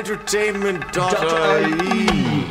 filmfrantertainment.ie.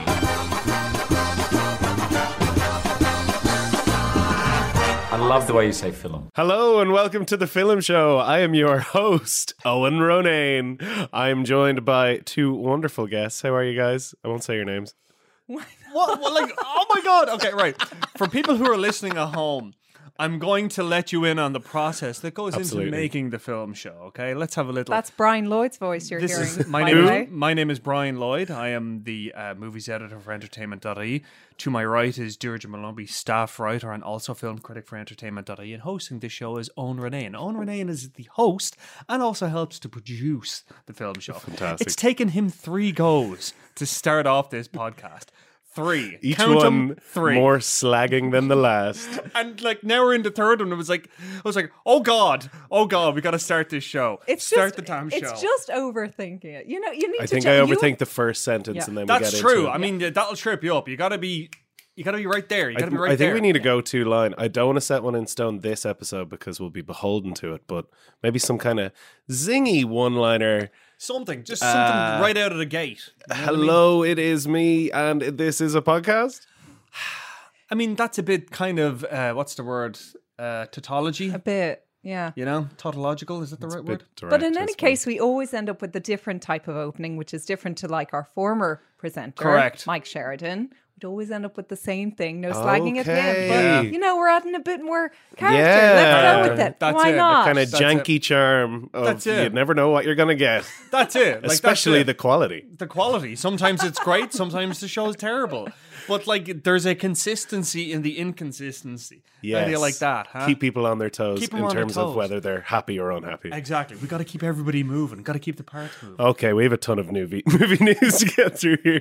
I love the way you say film. Hello and welcome to The Film Show. I am your host, Owen Ronayne. I am joined by two wonderful guests. How are you guys? I won't say your names. What? Like, oh my God. Okay, right. For people who are listening at home, I'm going to let you in on the process that goes Absolutely. into making the film show. Okay, let's have a little. That's Brian Lloyd's voice you're This hearing. is my by name. the way. My name is Brian Lloyd. I am the movies editor for Entertainment.ie. To my right is Deirdre Malumbi, staff writer and also film critic for Entertainment.ie. And hosting this show is Owen Ronayne. Owen Ronayne is the host and also helps to produce the film show. Fantastic. It's taken him 3 goes to start off this podcast. 3. Each Count 'em, one 3. more slagging than the last. And like now we're in the third one. I was like, oh God, we got to start this show. Start the damn show. It's just overthinking it. You know, you need I to. think I overthink the first sentence and then we That's get true. into it. I mean, that'll trip you up. You gotta be right there. You gotta be right I think there. we need a go-to line. I don't want to set one in stone this episode because we'll be beholden to it, but maybe some kind of zingy one-liner. something right out of the gate. You know what I mean? Hello, it is me, and this is a podcast. I mean, that's a bit kind of what's the word? Tautology. a bit. Yeah. You know, tautological. Is that the right word? But in any case, we always end up with a different type of opening, which is different to like our former presenter, Correct. Mike Sheridan. We'd always end up with the same thing, no slagging at the Okay. end. But, you know, we're adding a bit more character. Yeah. Let's go with it. That's Why it. not? kind of That's janky charm of That's it. you never know what you're going to get, That's it. Like, especially that's the it. quality. The quality. Sometimes it's great. Sometimes the show's terrible. But like, there's a consistency in the inconsistency. Yes. How do you like that? Huh? Keep people on their toes Keep 'em in on their terms of toes. whether they're happy or unhappy. Exactly. We got to keep everybody moving. Got to keep the parts moving. Okay, we have a ton of movie news to get through here.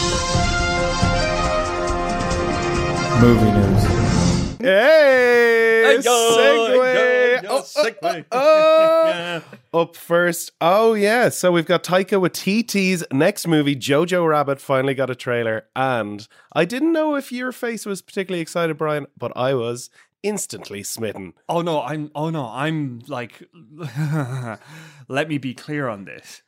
Movie news. Hey, segue. Segue. Up first, oh yeah, so we've got Taika Waititi's next movie, Jojo Rabbit, finally got a trailer, and I didn't know if your face was particularly excited, Brian, but I was instantly smitten. Oh no, I'm like, let me be clear on this.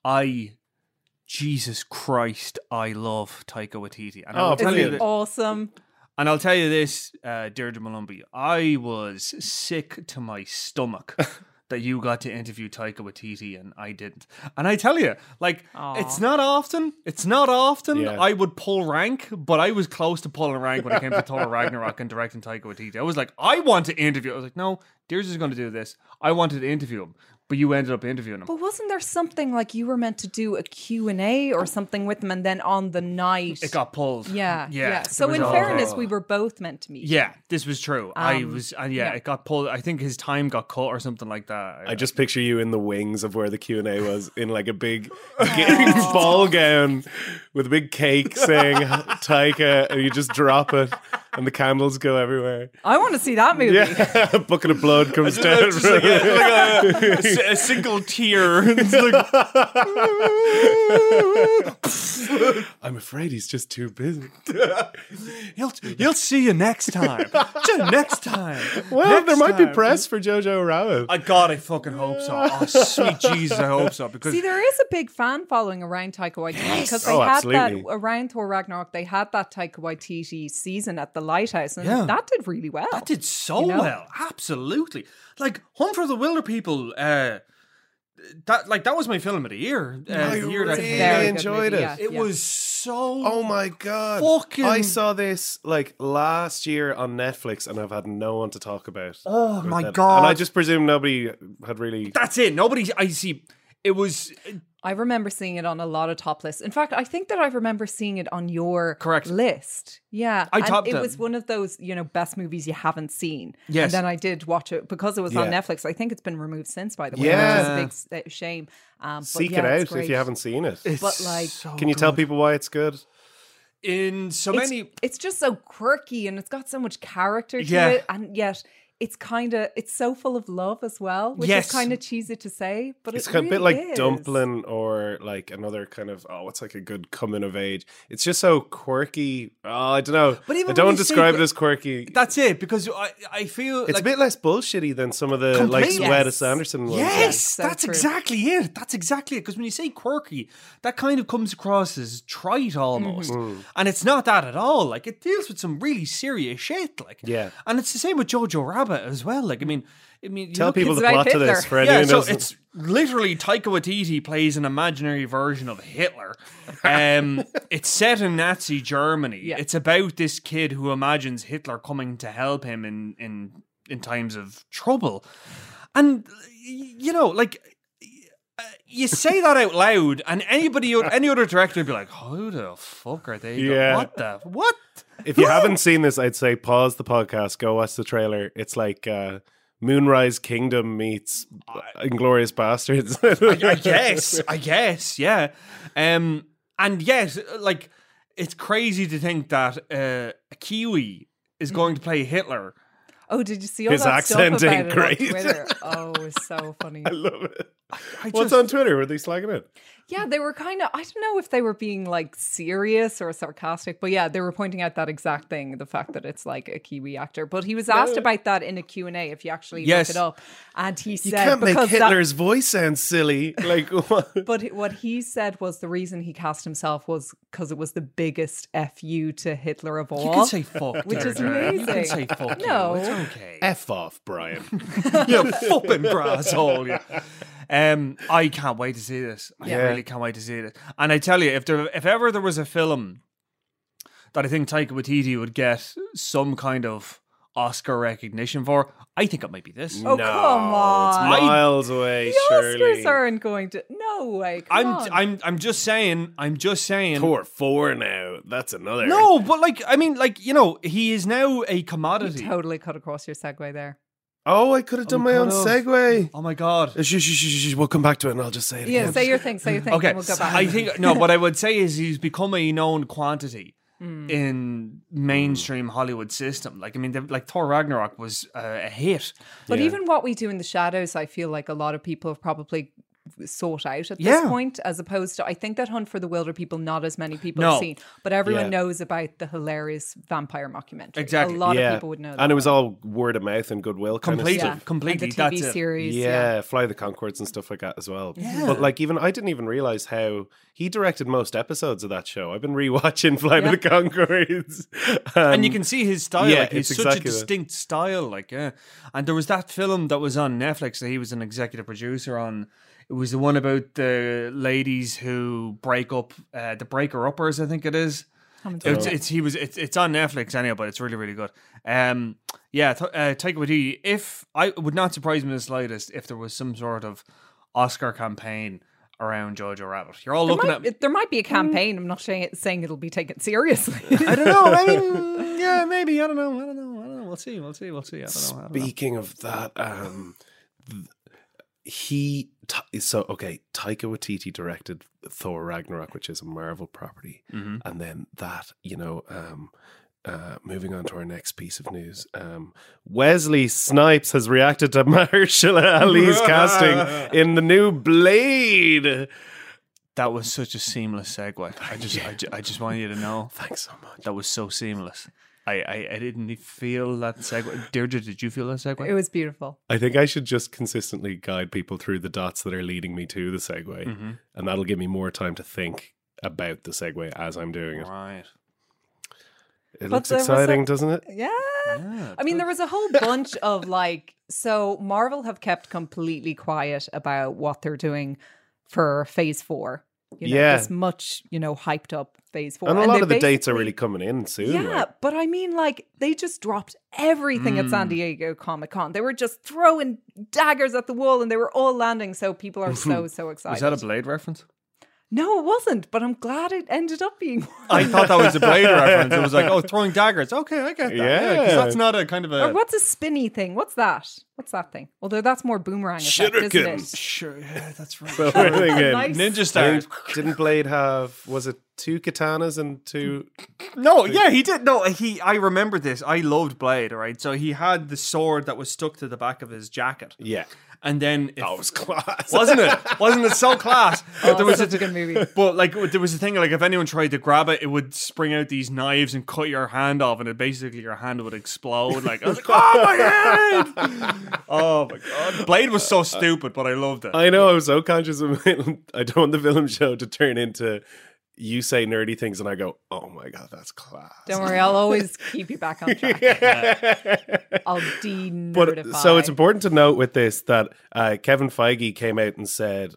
Jesus Christ, I love Taika Waititi. And Oh, I'll tell you brilliant. this, Awesome. and I'll tell you this, Deirdre Malumbi, I was sick to my stomach that you got to interview Taika Waititi and I didn't. And I tell you, like, it's not often Yeah. I would pull rank, but I was close to pulling rank when it came to Thor Ragnarok and directing Taika Waititi. I was like, I want to interview. I was like, no, Deirdre's going to do this. I wanted to interview him, but you ended up interviewing him. But wasn't there something like you were meant to do a Q&A or something with them and then on the night... It got pulled. Yeah. It So was in all- fairness, we were both meant to meet. Yeah, this was true. It got pulled. I think his time got cut or something like that. I just picture you in the wings of where the Q&A was, in like a big ball gown with a big cake saying Taika, and you just drop it and the candles go everywhere. I want to see that movie. Yeah, a bucket of blood comes down. Just like a single tear. It's like, I'm afraid he's just too busy. You'll see you next time. Next time. Well, Next there might be time. press for Jojo Rabbit. God, I fucking hope so. Oh, sweet Jesus, I hope so. Because See, there is a big fan following around Taika Waititi because they Oh, had absolutely. that around Thor Ragnarok. They had that Taika Waititi season at the Lighthouse, and Yeah. that did really well. that did so You know? well. Absolutely. Like Hunt for the Wilder People. That was my film of the year. I The year that really Very good enjoyed movie, it. yeah. it was so. Oh my god! Fucking- I saw this like last year on Netflix, and I've had no one to talk about. Oh with my it. God. And I just presume nobody had really. That's it. Nobody. I see. It was. I remember seeing it on a lot of top lists. In fact, I think that I remember seeing it on your Correct. list. Yeah. I and topped it it. was one of those, best movies you haven't seen. Yes. And then I did watch it because it was on Yeah. Netflix. I think it's been removed since, by the way, Yeah. which is a big shame. But Seek yeah, it it's out if great. you haven't seen it. But like, Can you tell people why it's good? in so it's, many? it's just so quirky and it's got so much character to Yeah. it, and yet it's so full of love as well, which Yes. is kind of cheesy to say, but It's it kind of a bit really like is. Dumpling or like another kind of, what's like a good coming of age. It's just so quirky. I don't know. But even I when don't you say describe it that- as quirky. That's it, because I feel It's like a bit less bullshitty than some of the like Completely. Wes Yes. Anderson ones. Yes, so that's true. exactly it. That's exactly it. Because when you say quirky, that kind of comes across as trite almost, Mm-hmm. and it's not that at all. Like it deals with some really serious shit. Like, Yeah. and it's the same with Jojo Rabbit as well. Like, I mean, you Tell look people it's the about plot to this Hitler. for anyone yeah, who so doesn't. it's literally Taika Waititi plays an imaginary version of Hitler. It's set in Nazi Germany. Yeah. It's about this kid who imagines Hitler coming to help him in times of trouble. And, you know, like, you say that out loud, and any other director would be like, "Who the fuck are they? Yeah. What?" If you haven't seen this, I'd say pause the podcast, go watch the trailer. It's like Moonrise Kingdom meets Inglorious Bastards. I guess, yeah. And yet, like, it's crazy to think that a Kiwi is going to play Hitler. Oh, did you see all His that accent stuff ain't about it great. on Twitter? Oh, it was so funny. I love it. I What's just- on Twitter? Were they slagging it? Yeah, they were kind of, I don't know if they were being like serious or sarcastic, but yeah, they were pointing out that exact thing, the fact that it's like a Kiwi actor. But he was asked about that in a Q&A, if you actually Yes. look it up. And he You said, can't make because Hitler's voice sound silly. Like, what? but what he said was the reason he cast himself was because it was the biggest FU to Hitler of all. You can say fuck, Which there, is Jared. You can amazing. say fuck. No. You. It's okay. F off, Brian. You fucking brasshole. Yeah. I can't wait to see this. I Yeah. really can't wait to see this. And I tell you, if ever there was a film that I think Taika Waititi would get some kind of Oscar recognition for, I think it might be this. Oh, come on. It's miles away, The surely. Oscars aren't going to. No way. Come on. I'm just saying. Thor 4 now. That's another. No, but like, I mean, like, you know, he is now a commodity. Totally cut across your segue there. Oh, I could have done my own could've. segue. Oh my god. We'll come back to it and I'll just say it Yeah, again. say your thing. Say your thing. Okay, And we'll go back. I think no. What I would say is he's become a known quantity in mainstream Hollywood system. Like, I mean, like Thor Ragnarok was a hit. But Yeah. even what we do in the shadows, I feel like a lot of people have probably sought out at Yeah. this point, as opposed to, I think that Hunt for the Wilder People, not as many people No. have seen, but everyone Yeah. knows about the hilarious vampire mockumentary. Exactly. A lot Yeah. of people would know that. And it was all word of mouth and goodwill kind Completely. of yeah. stuff. completely, And the TV that's it. series. Yeah, Fly the Conchords and stuff like that as well. But like, I didn't even realize how he directed most episodes of that show. I've been rewatching Fly Yeah. the Conchords. And you can see his style. yeah, like, he's it's such exactly a that. distinct style. Like, yeah. And there was that film that was on Netflix that he was an executive producer on. It was the one about the ladies who break up, the breaker-uppers, I think it is. It's on Netflix anyhow, but it's really, really good. Taika Waititi. I would not surprise me the slightest if there was some sort of Oscar campaign around Jojo Rabbit. You're all looking at. There might be a campaign. I'm not saying it'll be taken seriously. I don't know. I mean, yeah, maybe. I don't know. We'll see. I don't know. Speaking of that, Taika Waititi directed Thor Ragnarok, which is a Marvel property, and then that, moving on to our next piece of news, Wesley Snipes has reacted to Mahershala Ali's casting in the new Blade. That was such a seamless segue. I just want you to know Thanks so much. that was so seamless. I didn't feel that segue. Deirdre, did you feel that segue? It was beautiful. I think I should just consistently guide people through the dots that are leading me to the segue, and that'll give me more time to think about the segue as I'm doing it. Right. It But looks there was exciting, doesn't it? Yeah. Yeah, I mean, there was a whole bunch of so Marvel have kept completely quiet about what they're doing for Phase 4. Yeah. This much, hyped up Phase 4. And a lot they of the dates are basically- really coming in soon. Yeah, like. but I mean, they just dropped everything at San Diego Comic-Con. They were just throwing daggers at the wall and they were all landing. So people are so excited. Was that a Blade reference? No, it wasn't, but I'm glad it ended up being one. I thought that was a Blade reference. It was like, throwing daggers. Okay, I get that. Yeah. 'cause that's not a kind of Or a. what's a spinny thing? What's that? What's that thing? Although that's more boomerang effect, isn't Shuriken. it? Sure, yeah, that's right. So we're thinking, Nice. Ninja I Star. think, didn't Blade have, was it 2 katanas and 2? No, yeah, he did. No, I remember this. I loved Blade, right? So he had the sword that was stuck to the back of his jacket. Yeah. And then That was class. wasn't it? Wasn't it so class? Oh, There was such a good movie. But like there was a thing like if anyone tried to grab it, it would spring out these knives and cut your hand off, and it basically your hand would explode. Like I was like, oh my head! Oh my god, Blade was so stupid, but I loved it. I know, I was so conscious of it. I don't want the film show to turn into you say nerdy things and I go, oh my God, that's class. Don't worry, I'll always keep you back on track. I'll de-nerdify. But so it's important to note with this that Kevin Feige came out and said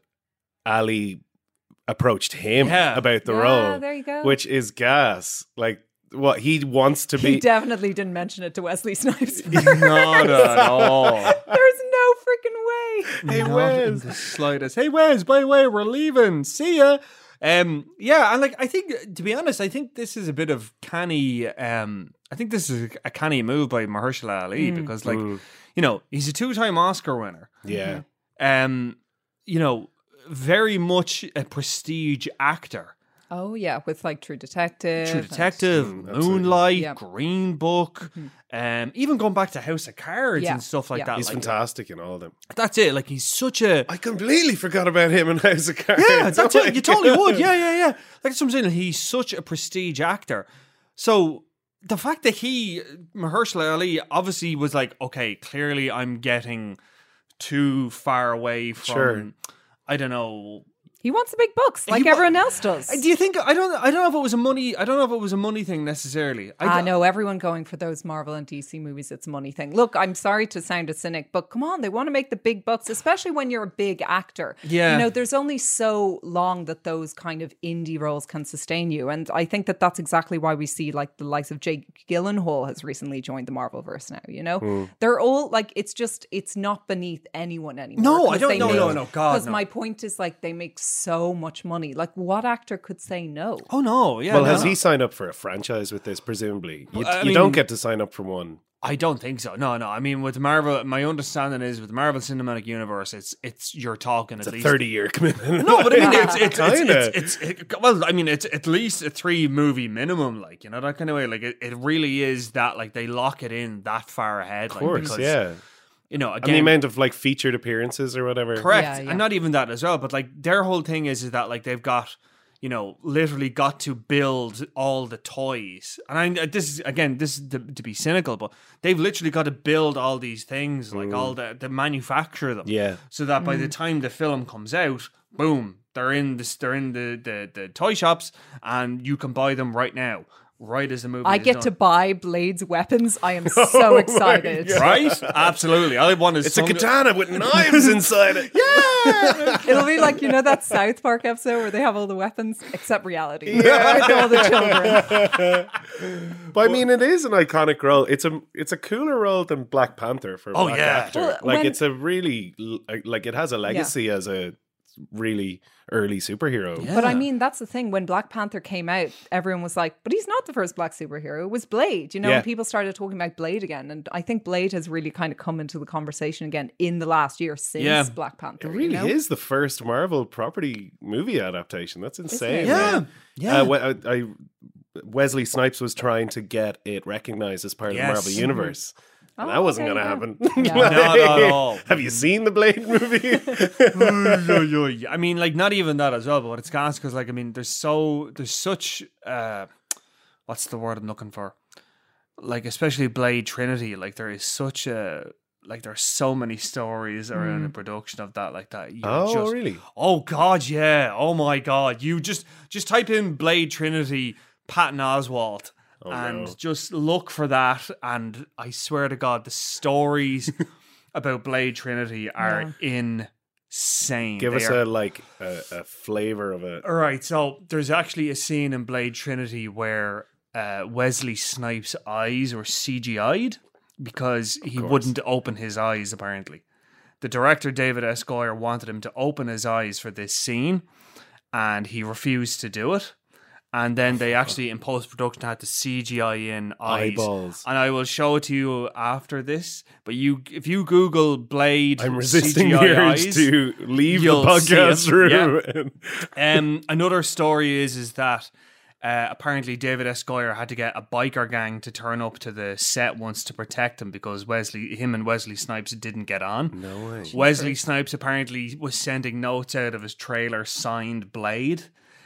Ali approached him Yeah. about the Yeah, role, there you go. which is gas. Like what he wants to He be. definitely didn't mention it to Wesley Snipes. Not at all. There's no freaking way. Hey, Not Wes. in the slightest. Hey Wes, by the way, we're leaving. See ya. Yeah, and like I think to be honest, I think this is a bit of canny. I think this is a canny move by Mahershala Ali because, like, you know, he's a 2-time Oscar winner. Yeah. You know, very much a prestige actor. Oh yeah, with like True Detective. True Detective, absolutely. Moonlight, Yeah. Green Book, even going back to House of Cards Yeah, and stuff like yeah. that. He's like, fantastic in all of them. That's it. Like he's such a I completely forgot about him in House of Cards. yeah. That's Oh my it. You totally God. would. Yeah. Like that's what I'm saying. He's such a prestige actor. So the fact that Mahershala Ali, obviously was like, okay, clearly I'm getting too far away from. Sure. I don't know. He wants the big bucks, like everyone else does. Do you think I don't know if it was a money thing necessarily. I know everyone going for those Marvel and DC movies, it's a money thing. Look, I'm sorry to sound a cynic, but come on, they want to make the big bucks, especially when you're a big actor. Yeah. You know, there's only so long that those kind of indie roles can sustain you. And I think that that's exactly why we see like the likes of Jake Gyllenhaal has recently joined the Marvelverse now, you know? They're all like, it's not beneath anyone anymore. No, I 'cause don't. they No, make- no, God, Because no. my point is like, they make so much money. Like, what actor could say no? Oh no, yeah. Well, no, has no. he signed up for a franchise with this? Presumably, you, I you don't mean- get to sign up for one. I don't think so. No. I mean, with Marvel, my understanding is with the Marvel Cinematic Universe, it's you're talking It's at a least 30-year commitment. No, but I mean, Kinda. well, I mean, it's at least a 3 movie minimum, like, you know, that kind of way. Like, it really is that, like, they lock it in that far ahead. Of course, yeah. You know, And the again, amount of like featured appearances or whatever. correct. Yeah, yeah. And not even that as well, but like, their whole thing is that, like, they've got, you know, literally got to build all the toys. And this is to be cynical, but they've literally got to build all these things, like all the manufacture them. Yeah. So that by the time the film comes out, boom, they're in the toy shops and you can buy them right now, right as the movie I is get done. to buy Blade's weapons. I am so excited. Right? Absolutely. I want It's a katana with knives inside it. It'll be like, you know, that South Park episode where they have all the weapons except reality. With all the children. But I mean, it is an iconic role. It's a cooler role than Black Panther for a Oh, black yeah. actor. Well, Like when- it's a really like it has a legacy as a really early superhero. Yeah. But I mean, that's the thing. When Black Panther came out, everyone was like, but he's not the first black superhero. It was Blade, you know, Yeah. and people started talking about Blade again. And I think Blade has really kind of come into the conversation again in the last year since Yeah. Black Panther. It really you know? is the first Marvel property movie adaptation. That's insane. it? Yeah. Yeah. Wesley Snipes was trying to get it recognized as part of the Yes. Marvel Universe. And Oh, that wasn't there going to you happen. go. Yeah. Not at all. Have you seen the Blade movie? I mean, like, not even that as well, but it's gas because, like, I mean, there's such what's the word I'm looking for? Like, especially Blade Trinity, like, there is such a like, there's so many stories around the production of that, like that. You Oh, just, really? Oh God, yeah. Oh my God, you just type in Blade Trinity, Patton Oswalt. And no. just look for that, and I swear to God, the stories about Blade Trinity are insane. Give They us are- a flavor of it. All right, so there's actually a scene in Blade Trinity where Wesley Snipes' eyes were CGI'd because he wouldn't open his eyes, apparently. The director, David S. Goyer, wanted him to open his eyes for this scene, and he refused to do it. And then they actually, in post-production, had to CGI in eyes. Eyeballs. And I will show it to you after this. But if you Google Blade I'm resisting CGI the urge eyes, to leave the you'll see podcast it. room. Another story is that apparently David S. Goyer had to get a biker gang to turn up to the set once to protect him because him and Wesley Snipes didn't get on. No way. Wesley Snipes apparently was sending notes out of his trailer signed Blade.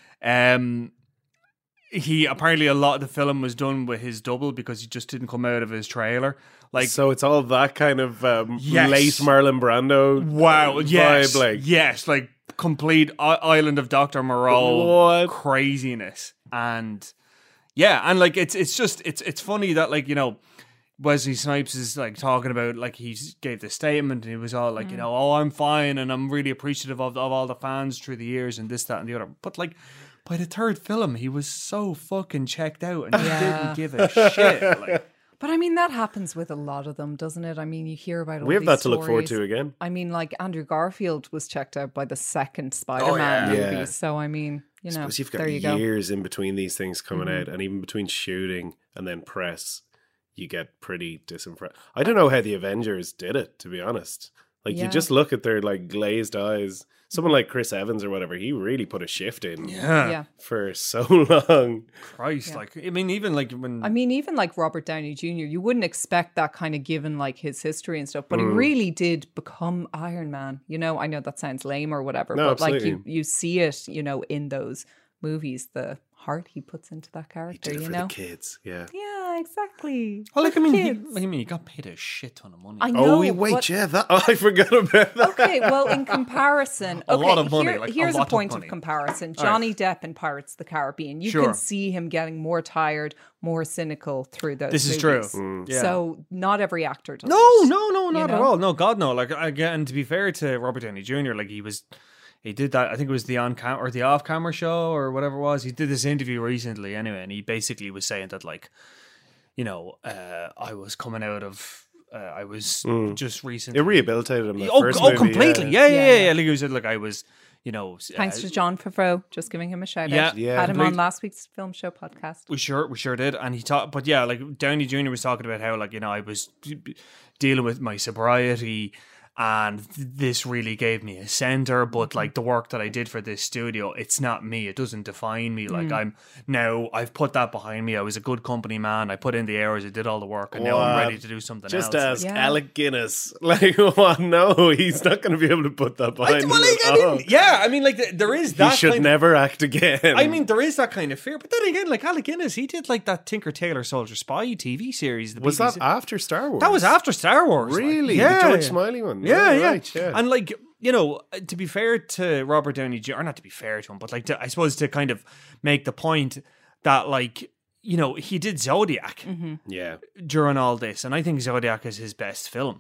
He apparently a lot of the film was done with his double because he just didn't come out of his trailer. Like, So it's all that kind of Yes. late Marlon Brando wow, yes, vibe. Like, yes, like complete Island of Dr. Moreau What? craziness. And yeah, and like it's just it's funny that, like, you know, Wesley Snipes is like talking about, like, he gave the statement and he was all like, you know, oh, I'm fine and I'm really appreciative of all the fans through the years and this, that, and the other. But like, by the third film, he was so fucking checked out and he didn't give a shit. Like, But I mean, that happens with a lot of them, doesn't it? I mean, you hear about all we have these that to look forward stories. to again. I mean, like Andrew Garfield was checked out by the second Spider-Man yeah. movie. Yeah. So I mean, you know, Suppose you've got there you go. Mm-hmm. years in between these things coming out, and even between shooting and then press, you get pretty disenfranchised. I don't know how the Avengers did it, to be honest. Like, you Yeah. just look at their like glazed eyes. Someone like Chris Evans or whatever, he really put a shift in Yeah. for so long. Christ, Yeah. like, I mean, even like when I mean, even like Robert Downey Jr., you wouldn't expect that kind of given like his history and stuff, but he really did become Iron Man. You know, I know that sounds lame or whatever, No, but like absolutely. you see it, you know, in those movies, the heart he puts into that character, Did it you for know? the kids, yeah. Yeah, exactly. well, like, For I mean, kids. he got paid a shit ton of money. I know. Oh, wait, but- yeah, that I forgot about that. Okay, well, in comparison, A okay, lot of money, like, a here's a lot of point money. of comparison. Johnny Depp in Pirates of the Caribbean, you Sure. can see him getting more tired, more cynical through those This is movies. true. Yeah. So not every actor does No, it. not at know? all. No, God, no. Like, again, to be fair to Robert Downey Jr., like, he did that. I think it was the off-camera show or whatever it was. He did this interview recently, anyway, and he basically was saying that, like, you know, I was coming out of, I was just recently. It rehabilitated him. That Oh, first oh, movie, completely. Yeah. Yeah. Like, he was like, I was, you know, Thanks to John Favreau, just giving him a shout Yeah. out. Yeah. Had him on Complete- last week's film show podcast. We sure did. And he talked, but yeah, like, Downey Jr. was talking about how, like, you know, I was dealing with my sobriety and this really gave me a center, but like the work that I did for this studio, it's not me. It doesn't define me. Like, I've put that behind me. I was a good company man. I put in the hours. I did all the work, and now I'm What? ready to do something Just else. ask Yeah. Alec Guinness. Like, what? No, he's not going to be able to put that behind him. at all. Yeah, I mean, like, there is He that should kind never act again. I mean, there is that kind of fear, but then again, like Alec Guinness, he did like that Tinker Tailor Soldier Spy TV series. The was BBC. that after Star Wars? That was after Star Wars. like. Really? Yeah. The George Smiley one? Yeah, Oh, yeah. Right, yeah. And like, you know, to be fair to Robert Downey Jr., or not to be fair to him, but like, I suppose to kind of make the point that, like, you know, he did Zodiac Yeah. during all this, and I think Zodiac is his best film.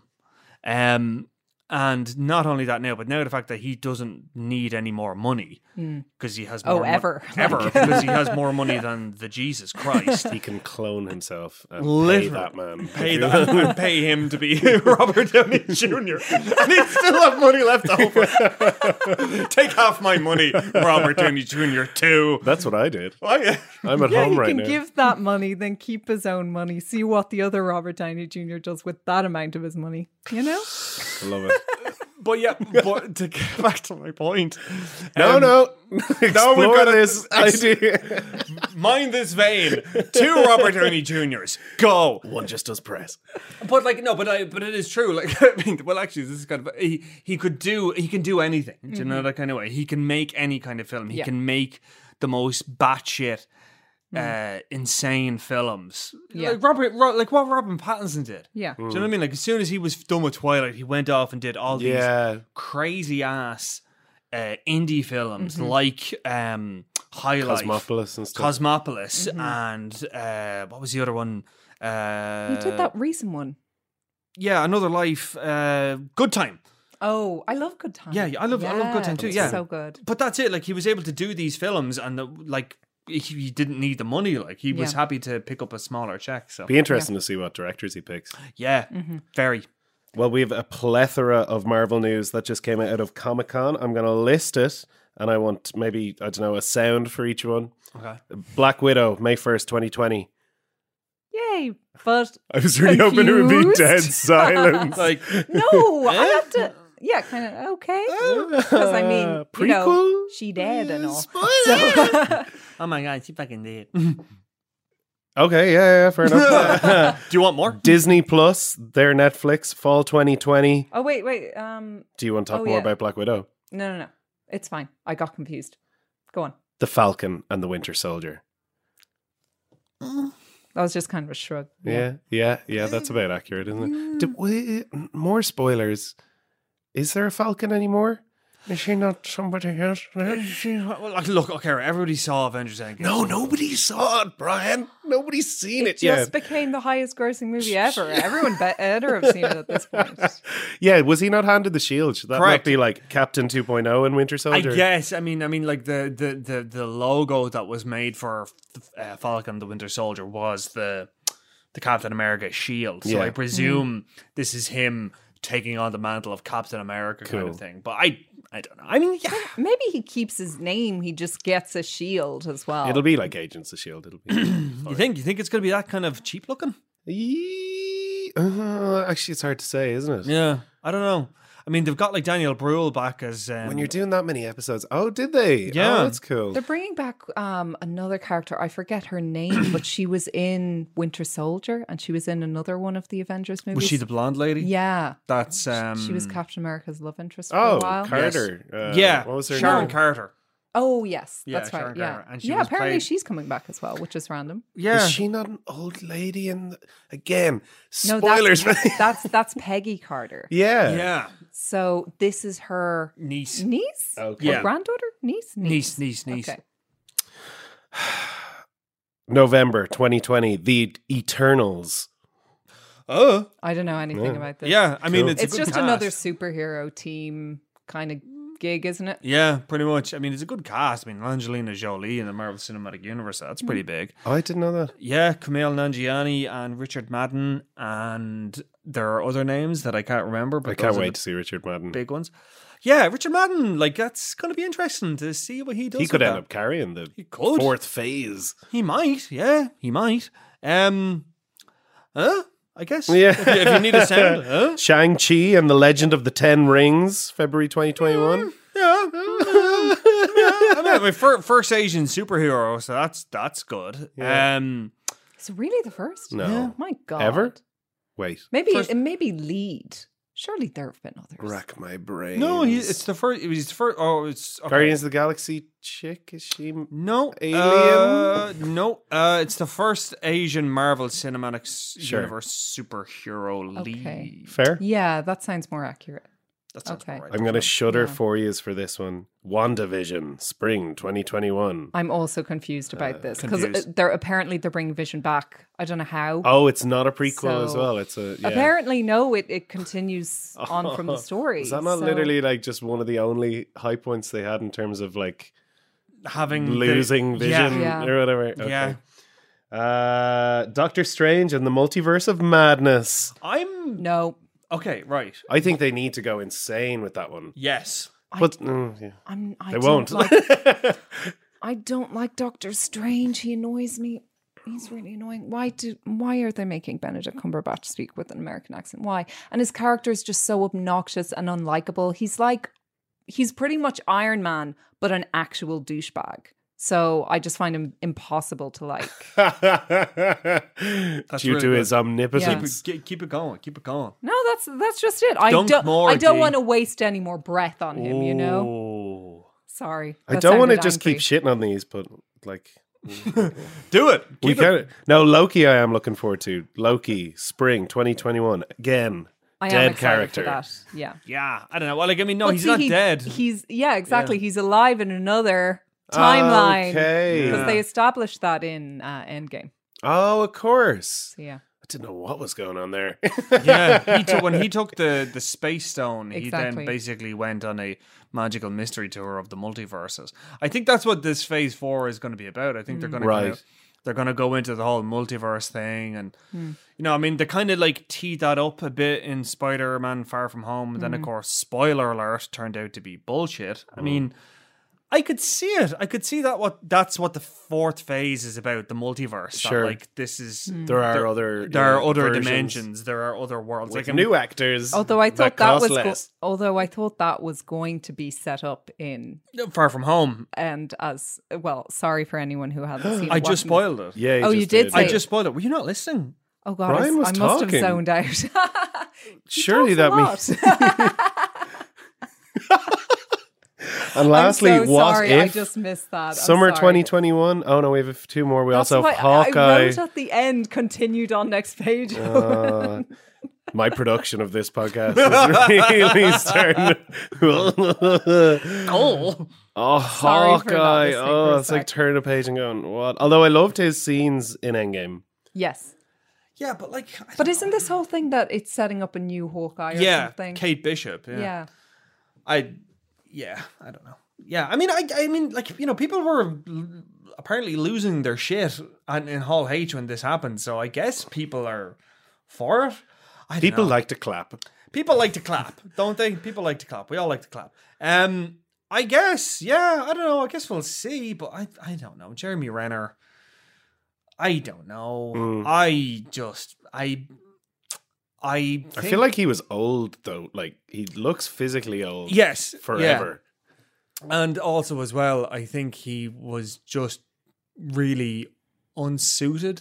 And not only that now, but now the fact that he doesn't need any more money because he has more ever. ever because he has more money than the Jesus Christ. He can clone himself and pay Literally. that man. Pay that and pay him to be Robert Downey Jr. and he'd still have money left over. Take half my money, Robert Downey Jr. too. That's what I did. Oh, yeah. I'm at Yeah, home he right can now. give that money, then keep his own money. See what the other Robert Downey Jr. does with that amount of his money. You know? I love it. But yeah, but to get back to my point. No. Explore gotta- this idea. Mind this vein. 2 Robert Downey Jr.'s. Go. One just does press. But like, no, but it is true. Like, I mean, well, actually, this is kind of he can do anything. Do you know that kind of way? He can make any kind of film. He Yeah. can make the most batshit, insane films. Yeah. Like like what Robin Pattinson did. Yeah. Do you know what I mean? Like, as soon as he was done with Twilight, he went off and did all these Yeah. crazy ass indie films like High Life, Cosmopolis and stuff. Cosmopolis, and what was the other one? He did that recent one. Yeah, Another Life, Good Time. Oh, I love Good Time. Yeah, I love Good Time too. it's Yeah, so good. But that's it. Like, he was able to do these films, and like he didn't need the money. Like, he was Yeah. happy to pick up a smaller check. So Be interesting to see what directors he picks. yeah, very. Well, we have a plethora of Marvel news that just came out of Comic-Con. I'm going to list it and I want maybe, I don't know, a sound for each one. Okay. Black Widow, May 1st, 2020. Yay! But I was really hoping it would be Confused? dead silence. Like, no, I have to. Yeah, kind of okay. Because I mean, you know, Prequel? she dead and all. Spoiler! So, oh my god, she fucking did. Okay, yeah, fair enough. Do you want more? Disney Plus, their Netflix, fall 2020. oh wait. Do you want to talk Oh, more yeah. about Black Widow? No. It's fine. I got confused. Go on. The Falcon and the Winter Soldier. That was just kind of a shrug. Yeah, that's about accurate, isn't it? More spoilers. Is there a Falcon anymore? Is she not somebody else? Well, like, look, okay, everybody saw Avengers Endgame. No, nobody saw it, Brian. Nobody's seen it Just yet. became the highest grossing movie ever. Everyone better have seen it at this point. Yeah, was he not handed the shield? Should that not Correct. be like Captain 2.0 in Winter I Soldier? guess. I mean, like the logo that was made for Falcon the Winter Soldier was the Captain America shield. So Yeah. I presume this is him taking on the mantle of Captain America kind Cool. of thing. But I don't know. I mean, yeah. Maybe he keeps his name. He just gets a shield as well. It'll be like Agents of S.H.I.E.L.D. It'll be. You think it's going to be that kind of cheap looking? Actually, it's hard to say, isn't it? Yeah, I don't know. I mean, they've got like Daniel Bruhl back as When you're doing that many episodes. Oh, did they? Yeah. Oh, that's cool. They're bringing back another character. I forget her name, but she was in Winter Soldier and she was in another one of the Avengers movies. was she the blonde lady? Yeah. That's She was Captain America's love interest for Oh, a while. Carter. yeah. What was her Sharon name? Carter. Oh, yes. Yeah, That's right. Sharon Yeah. Carter. And she Yeah, was apparently played- she's coming back as well, which is random. Yeah. Is she not an old lady? Again, No, spoilers. that's Peggy Carter. yeah. Yeah. So this is her Niece. niece? Okay. Or Yeah. granddaughter? Niece? Niece. Okay. November 2020, The Eternals. Oh. I don't know anything Yeah. about this. Yeah, I mean, Cool. it's a It's good just cast. another superhero team kind of gig, isn't it? Yeah, pretty much. I mean, it's a good cast. I mean, Angelina Jolie in the Marvel Cinematic Universe, that's pretty big. Oh, I didn't know that. Yeah, Kumail Nanjiani and Richard Madden, and there are other names that I can't remember, but I can't those are wait the to see Richard Madden. big ones. Yeah, Richard Madden, like, that's going to be interesting to see what he does. He could with end that. up carrying the He could. fourth phase. He might, yeah, he might. I guess. Yeah. If you need a sound, huh? Shang-Chi and the Legend of the Ten Rings, February 2021. Yeah. I mean, my first Asian superhero, so that's good. Yeah. It's really the first. No. Yeah. My God. Ever? Wait. Maybe lead. Surely there have been others. Rack my brain. No, it's the first. It was the first. Oh, it's okay. Guardians of the Galaxy chick? Is she? No, Alien? no, it's the first Asian Marvel Cinematic Sure. Universe superhero Okay. lead. Fair? Yeah, that sounds more accurate. That sounds Okay. right. I'm going to shudder Yeah. for you for this one. WandaVision, spring 2021. I'm also confused about this because confused. they're bringing Vision back. I don't know how. Oh, it's not a prequel as So, well. It's a yeah. Apparently, no. It continues on from the story. Is that not so- literally like just one of the only high points they had in terms of like Having losing vision Yeah. or whatever? Okay. Yeah. Doctor Strange and the Multiverse of Madness. I'm No, okay. Right. I think they need to go insane with that one. Yes. But yeah. I They don't won't. Like, I don't like Doctor Strange. He annoys me. He's really annoying. Why are they making Benedict Cumberbatch speak with an American accent? Why? And his character is just so obnoxious and unlikable. He's pretty much Iron Man, but an actual douchebag. So I just find him impossible to like. Due really to good. his omnipotence. Keep it going. Keep it going. No, that's just it. I Dunk don't more, I don't Dee. want to waste any more breath on him, you know? Oh. Sorry. I that don't want to sounded just angry. keep shitting on these, but like Do it. we can. No, Loki. I am looking forward to Loki. Spring 2021 again. I am Dead excited character. for that. Yeah. Yeah. I don't know. Well, like, I mean, no, But he's see, not dead. He's exactly. He's alive in another timeline. Okay. Because they established that in Endgame. Oh, of course. So yeah. I didn't know what was going on there. Yeah, when he took the space stone, he Exactly. then basically went on a magical mystery tour of the multiverses. I think that's what this Phase 4 is going to be about. I think they're going to Right. they're going to go into the whole multiverse thing, and you know, I mean, they kind of like teed that up a bit in Spider-Man: Far From Home. And then, of course, spoiler alert, turned out to be bullshit. I mean, I could see it. I could see that's what the fourth phase is about, the multiverse. Sure. That, like, this is There are other versions dimensions. There are other worlds. with Like new actors. Although I thought cost was less. although I thought that was going to be set up in Far From Home. and as well. Sorry for anyone who hasn't seen. I it, just watching it. spoiled it. Yeah, Oh, you did say I it. just spoiled it. Were you not listening? Oh God, Brian was I must talking. have zoned out. Surely that means. And I'm lastly, so what sorry, if I just missed that. I'm summer sorry. 2021? Oh no, we have two more. We That's also have why I Hawkeye. wrote at the end, continued on next page. My production of this podcast is really starting. Oh, Sorry for not Hawkeye! listening for Oh, a it's like sec. turning a page and going what? Although I loved his scenes in Endgame. Yes. Yeah, but like, But isn't this whole thing that it's setting up a new Hawkeye or something? Kate Bishop. Yeah. I don't know. Yeah, I mean, like, you know, people were apparently losing their shit in Hall H when this happened, so I guess people are for it. I don't People know. like to clap. People like to clap, don't they? People like to clap. We all like to clap. I guess, yeah, I don't know. I guess we'll see, but I don't know. Jeremy Renner, I don't know. I feel like he was old though. Like he looks physically old. yes, Forever. yeah. And also as well, I think he was just really unsuited.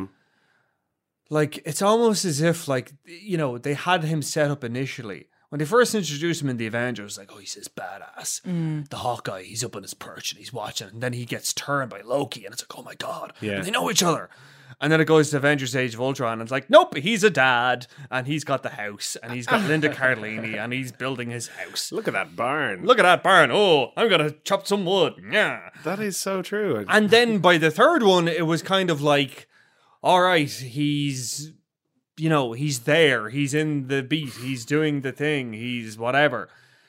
Like, it's almost as if, like, you know, they had him set up initially. When they first introduced him in the Avengers, like, oh, he's this badass. The Hawkeye, he's up on his perch and he's watching. And then he gets turned by Loki and it's like, oh my God. Yeah. And they know each other. And then it goes to Avengers Age of Ultron and it's like, nope, he's a dad. And he's got the house. And he's got Linda Cardellini and he's building his house. Look at that barn. Look at that barn. Oh, I'm going to chop some wood. Yeah. That is so true. And then by the third one, it was kind of like, all right, he's, you know, he's there. He's in the beat. He's doing the thing. He's whatever.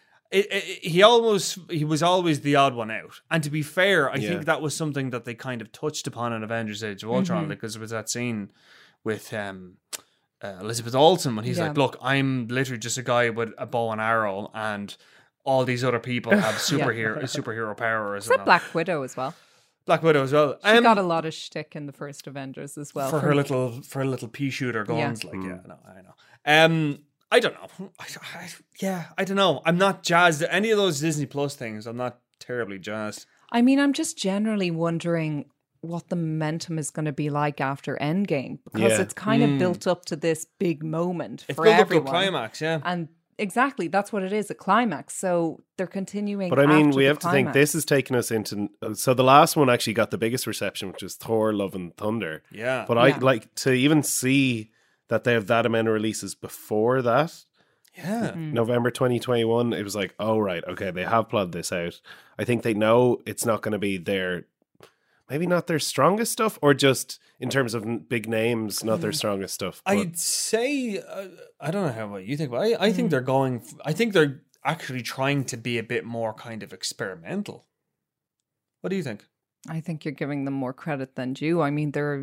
He was always the odd one out. And to be fair, I think that was something that they kind of touched upon in Avengers Age of Ultron, because there was that scene with Elizabeth Olsen when he's like, look, I'm literally just a guy with a bow and arrow and all these other people have superhero powers. Except Black Widow as well. Black Widow as well. She got a lot of shtick in the first Avengers as well. for her little pea shooter guns. Like, yeah, no, I know. I don't know. I don't know. I'm not jazzed. Any of those Disney Plus things, I'm not terribly jazzed. I mean, I'm just generally wondering what the momentum is going to be like after Endgame, because it's kind of built up to this big moment It's for built everyone. up to a climax, yeah. And exactly, that's what it is, a climax. So they're continuing. But I mean, after we the have to think climax. this has taken us into. So the last one actually got the biggest reception, which was Thor: Love and Thunder. Yeah. But I like to even see that they have that amount of releases before that. Yeah. November 2021. It was like, oh right, okay, they have plotted this out. I think they know it's not going to be maybe not their strongest stuff, or just in terms of big names, not their strongest stuff. But I'd say, I don't know how you think, but I think they're going, I think they're actually trying to be a bit more kind of experimental. What do you think? I think you're giving them more credit than due. I mean, they're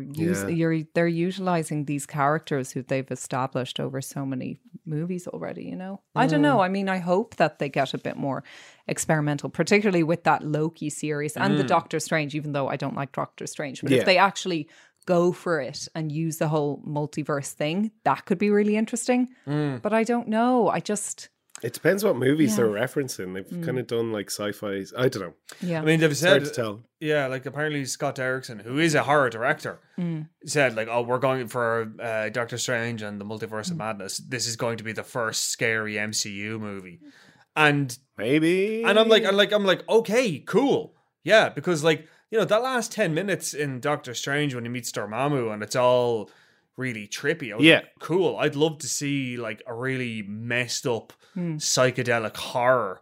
utilizing these characters who they've established over so many movies already, you know? I don't know. I mean, I hope that they get a bit more experimental, particularly with that Loki series and the Doctor Strange, even though I don't like Doctor Strange. But if they actually go for it and use the whole multiverse thing, that could be really interesting. But I don't know. it depends what movies they're referencing. They've kind of done like sci-fi. I don't know. Yeah. I mean, they've It's hard said, to tell. yeah, like apparently Scott Derrickson, who is a horror director, said like, oh, we're going for Doctor Strange and the Multiverse of Madness. This is going to be the first scary MCU movie. And Maybe. I'm like, okay, cool. Yeah, because like, you know, that last 10 minutes in Doctor Strange when he meets Dormammu and it's all really trippy. I was like, cool. I'd love to see like a really messed up psychedelic horror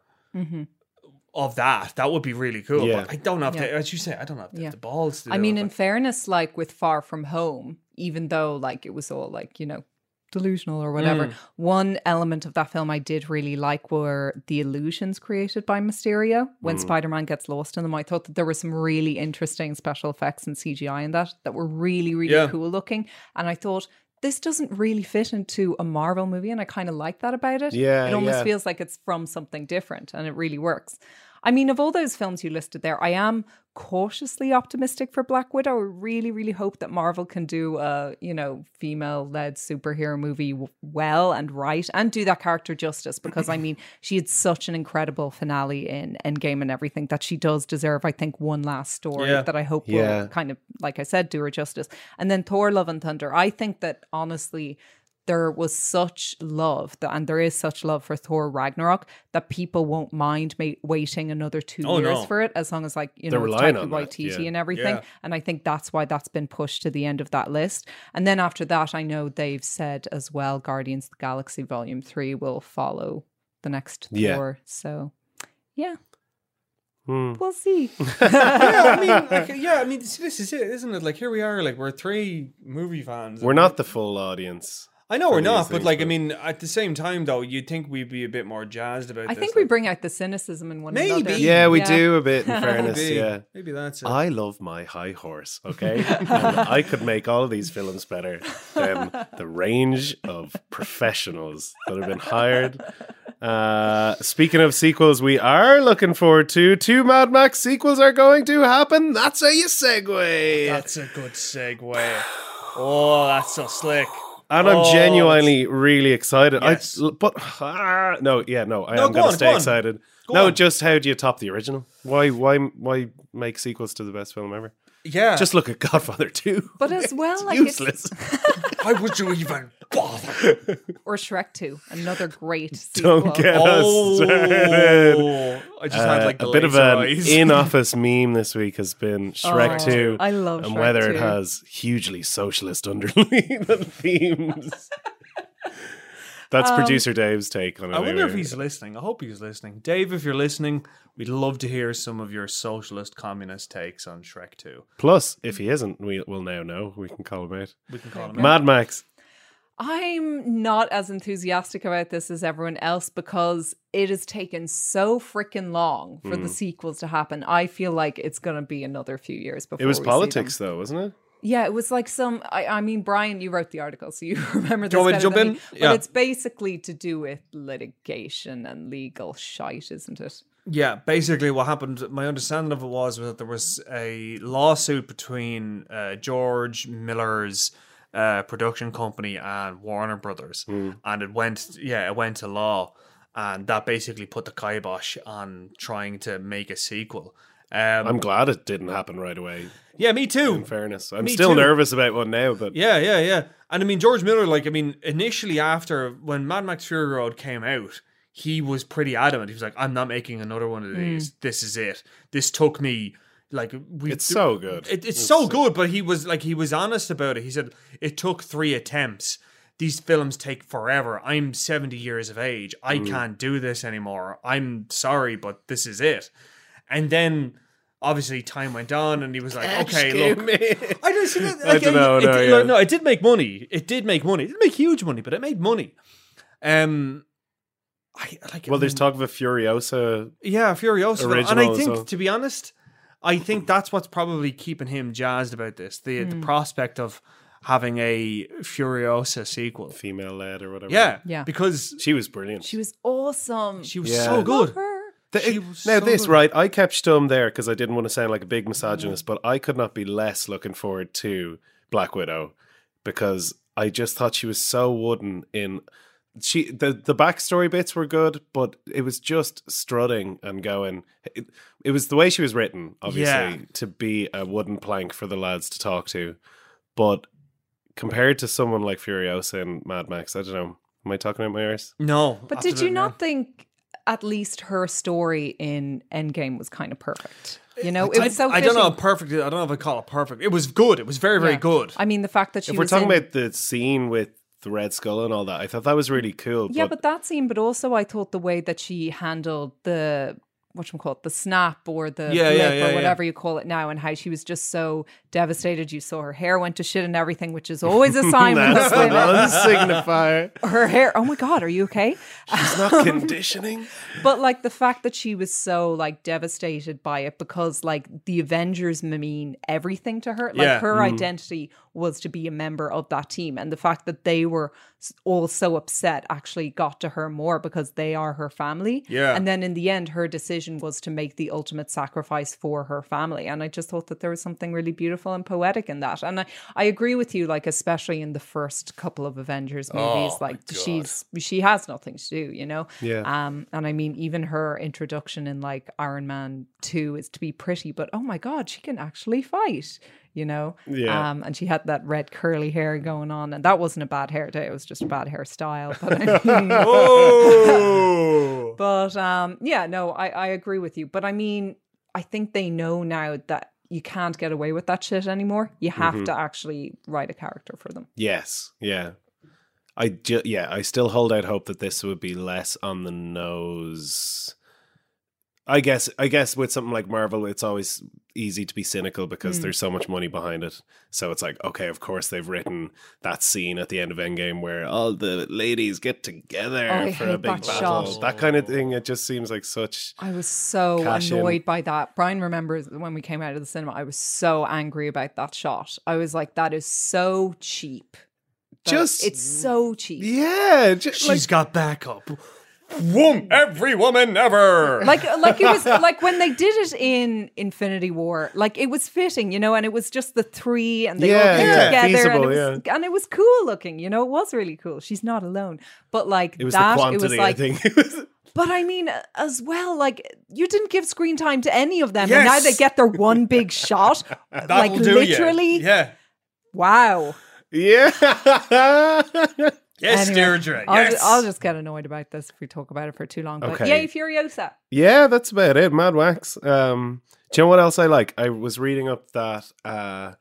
of that. That would be really cool. Yeah. But I don't have to, as you say, I don't have the balls to do I mean, it. in fairness, like with Far From Home, even though like it was all like, you know, delusional or whatever, one element of that film I did really like were the illusions created by Mysterio when Spider-Man gets lost in them. I thought that there were some really interesting special effects and CGI in that were really, really cool looking. And I thought, this doesn't really fit into a Marvel movie, and I kind of like that about it. Yeah, it almost yeah. feels like it's from something different, and it really works. I mean, of all those films you listed there, I am cautiously optimistic for Black Widow. I really, really hope that Marvel can do a, female-led superhero movie well and right and do that character justice, because, I mean, she had such an incredible finale in Endgame and everything that she does deserve, I think, one last story that I hope will kind of, like I said, do her justice. And then Thor Love and Thunder. I think that, honestly, there was such love, and there is such love for Thor Ragnarok, that people won't mind waiting another 2 years for it, as long as, like, They're it's relying Taika on that, Waititi and everything. And I think that's why that's been pushed to the end of that list. And then after that, I know they've said as well, Guardians of the Galaxy Volume 3 will follow the next Thor. So, yeah. We'll see. I mean, this is it, isn't it? Like, here we are, like, we're 3 movie fans. We're not the full audience. I know we're not, but, like, I mean, at the same time, though, you'd think we'd be a bit more jazzed about this. I think we bring out the cynicism in one another. Yeah, we do a bit, in fairness, Maybe that's it. I love my high horse, okay? And I could make all of these films better than the range of professionals that have been hired. Speaking of sequels, we are looking forward to 2 Mad Max sequels are going to happen. That's how you segue. That's a good segue. Oh, that's so slick. And I'm genuinely really excited. Yes. I am going to stay excited. Just how do you top the original? Why make sequels to the best film ever? Yeah. Just look at Godfather 2. But as well, it's like, useless. Why would you even bother? Or Shrek 2, another great sequel. Don't get us started. I just had, like, the a bit of laser an eyes. in-office meme this week has been Shrek 2. I love and Shrek whether 2. it has hugely socialist underlying themes. That's producer Dave's take on it. I wonder if anyway. he's listening. I hope he's listening. Dave, if you're listening, we'd love to hear some of your socialist communist takes on Shrek 2. Plus, if he isn't, we'll now know. We can call him out. We can call him Mad Max. I'm not as enthusiastic about this as everyone else, because it has taken so freaking long for the sequels to happen. I feel like it's going to be another few years before It was we politics, see them. though, wasn't it? Yeah, it was like I mean, Brian, you wrote the article, so you remember this. Do you want me to better than jump me. in? But Yeah. it's basically to do with litigation and legal shite, isn't it? Yeah, basically what happened, my understanding of it was that there was a lawsuit between George Miller's production company and Warner Brothers, and it went to law, and that basically put the kibosh on trying to make a sequel. I'm glad it didn't happen right away, Yeah, me too. in fairness. I'm Me still too. nervous about one now, but Yeah. And I mean, George Miller, initially after, when Mad Max Fury Road came out, he was pretty adamant. He was like, I'm not making another one of these. This is it. This took me, it's so good. It's so good, but he was honest about it. He said, it took 3 attempts. These films take forever. I'm 70 years of age. I can't do this anymore. I'm sorry, but this is it. And then, obviously, time went on, and he was like, "Okay, look, I don't see that." I don't know. No, it did make money. It did make money. It didn't make huge money, but it made money. There's talk of a Furiosa. Yeah, Furiosa, and I original, think, so- to be honest, I think that's what's probably keeping him jazzed about this: the prospect of having a Furiosa sequel, Female-led or whatever. Yeah. because She was brilliant. She was awesome. she was Yeah. so good. Love her. She was Now so this, good. right, I kept stum there because I didn't want to sound like a big misogynist, but I could not be less looking forward to Black Widow because I just thought she was so wooden in... The backstory bits were good, but it was just strutting and going... It was the way she was written, obviously, to be a wooden plank for the lads to talk to. But compared to someone like Furiosa and Mad Max, I don't know. Am I talking out my arse? No, But did you absolutely not think at least her story in Endgame was kind of perfect? You know, it was so I don't know fitting. perfect. I don't know if I call it perfect. It was good. It was very, very Yeah. good. I mean, the fact that she If we're was talking in- about the scene with the Red Skull and all that, I thought that was really cool. Yeah, but that scene, but also I thought the way that she handled the whatchamacallit, the snap or the blip or whatever you call it now, and how she was just so devastated. You saw her hair went to shit and everything, which is always a sign when That's the an unsignifier. her hair. Oh my God, are you okay? She's not conditioning. But like the fact that she was so like devastated by it because like the Avengers mean everything to her. Like Yeah. her identity was to be a member of that team. And the fact that they were all so upset actually got to her more because they are her family. Yeah. And then in the end, her decision decision was to make the ultimate sacrifice for her family. And I just thought that there was something really beautiful and poetic in that. And I agree with you, like, especially in the first couple of Avengers movies, like she has nothing to do, you know? Yeah. And I mean, even her introduction in like Iron Man 2 is to be pretty, but oh my God, she can actually fight. You know, and she had that red curly hair going on, and that wasn't a bad hair day; it was just a bad hairstyle. But I agree with you. But I mean, I think they know now that you can't get away with that shit anymore. You have to actually write a character for them. Yes, yeah. I still hold out hope that this would be less on the nose. I guess with something like Marvel, it's always easy to be cynical because there's so much money behind it. So it's like, okay, of course they've written that scene at the end of Endgame where all the ladies get together for a big battle. Shot. That kind of thing. It just seems like such. I was so annoyed by that. Brian remembers when we came out of the cinema, I was so angry about that shot. I was like, that is so cheap. It's so cheap. Yeah. She's got backup. Every woman ever. Like it was like when they did it in Infinity War, like it was fitting, you know, and it was just the three and they all came together feasible, and it was cool looking, you know, it was really cool. She's not alone. But like it was that, the quantity, it was like, I think. But I mean, as well, like you didn't give screen time to any of them, and now they get their one big shot. Like literally, wow. Yeah. Yes, anyway, Deirdre. I'll just get annoyed about this if we talk about it for too long. But yay, Furiosa. Yeah, that's about it. Mad Wax. Do you know what else I like? I was reading up that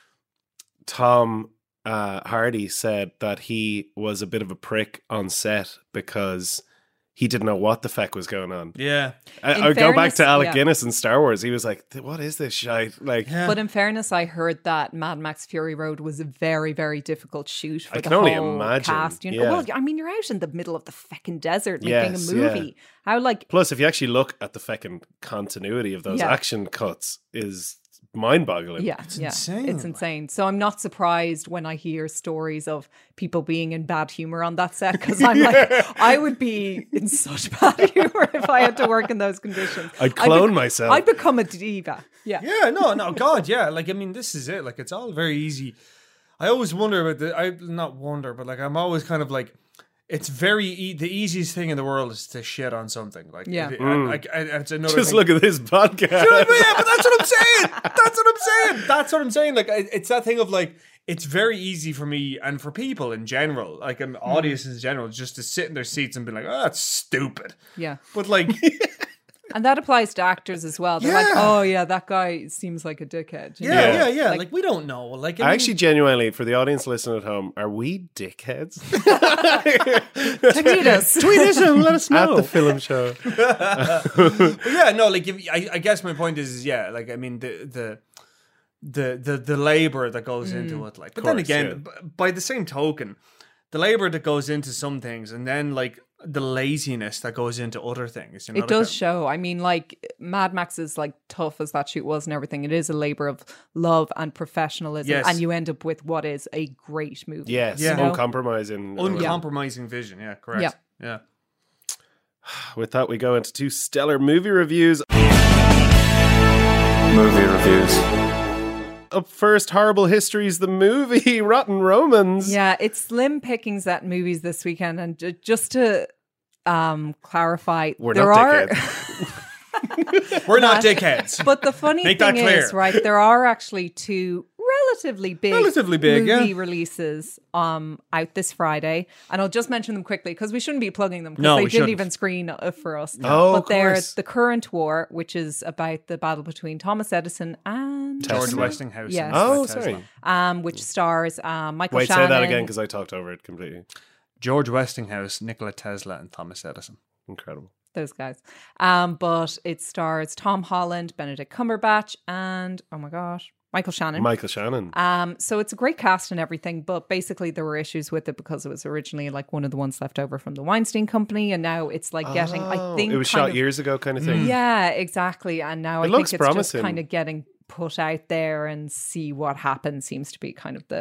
Tom Hardy said that he was a bit of a prick on set because he didn't know what the feck was going on. Yeah. I go back to Alec Guinness in Star Wars. He was like, what is this shite? Like, But in fairness, I heard that Mad Max Fury Road was a very, very difficult shoot for the only whole imagine. cast. You know? Yeah. Well, I mean, you're out in the middle of the feckin' desert making a movie. How like... Plus, if you actually look at the feckin' continuity of those action cuts is mind-boggling. Yeah, it's insane. It's insane. So I'm not surprised when I hear stories of people being in bad humor on that set because I'm like, I would be in such bad humor if I had to work in those conditions. I'd clone myself. I'd become a diva. Yeah. Yeah, no, God, yeah. Like, I mean, this is it. Like, it's all very easy. I always wonder about I'm always kind of like, it's very the easiest thing in the world is to shit on something. Like, it's another. Just thing. Look at this podcast. Yeah, but that's what I'm saying. That's what I'm saying. Like, it's that thing of like, it's very easy for me and for people in general, like an audience in general, just to sit in their seats and be like, "Oh, that's stupid." Yeah, but like. And that applies to actors as well. They're like, oh yeah, that guy seems like a dickhead. You know? Yeah. Like, we don't know. Like, I actually genuinely, for the audience listening at home, are we dickheads? Tweet us and let us know. At the film show. But yeah, no, like I guess my point is like, I mean the labor that goes into it, like, but then again, by the same token, the labor that goes into some things, and then like the laziness that goes into other things. You know, it does show. I mean, like Mad Max is like tough as that shoot was and everything. It is a labor of love and professionalism, and you end up with what is a great movie. Yes, uncompromising vision. Yeah, correct. Yeah. With that, we go into 2 stellar movie reviews. Movie reviews. Up first, Horrible Histories, the movie, Rotten Romans. Yeah, it's slim pickings at movies this weekend. And just to clarify, we're not dickheads. But the funny thing is, right, there are actually 2 relatively big movie releases out this Friday, and I'll just mention them quickly because we shouldn't be plugging them because they didn't even screen for us. But they're The Current War, which is about the battle between Thomas Edison and George Westinghouse. Yes. Sorry. Which stars Michael Wait, Shannon. say that again because I talked over it completely. George Westinghouse, Nikola Tesla, and Thomas Edison. Incredible. Those guys. But it stars Tom Holland, Benedict Cumberbatch, and oh my gosh, Michael Shannon. So it's a great cast and everything, but basically there were issues with it because it was originally like one of the ones left over from the Weinstein Company, and now it's like getting, I think it was shot years ago kind of thing. Yeah, exactly. And now I think it's promising. just kind of getting put out there and see what happens seems to be kind of the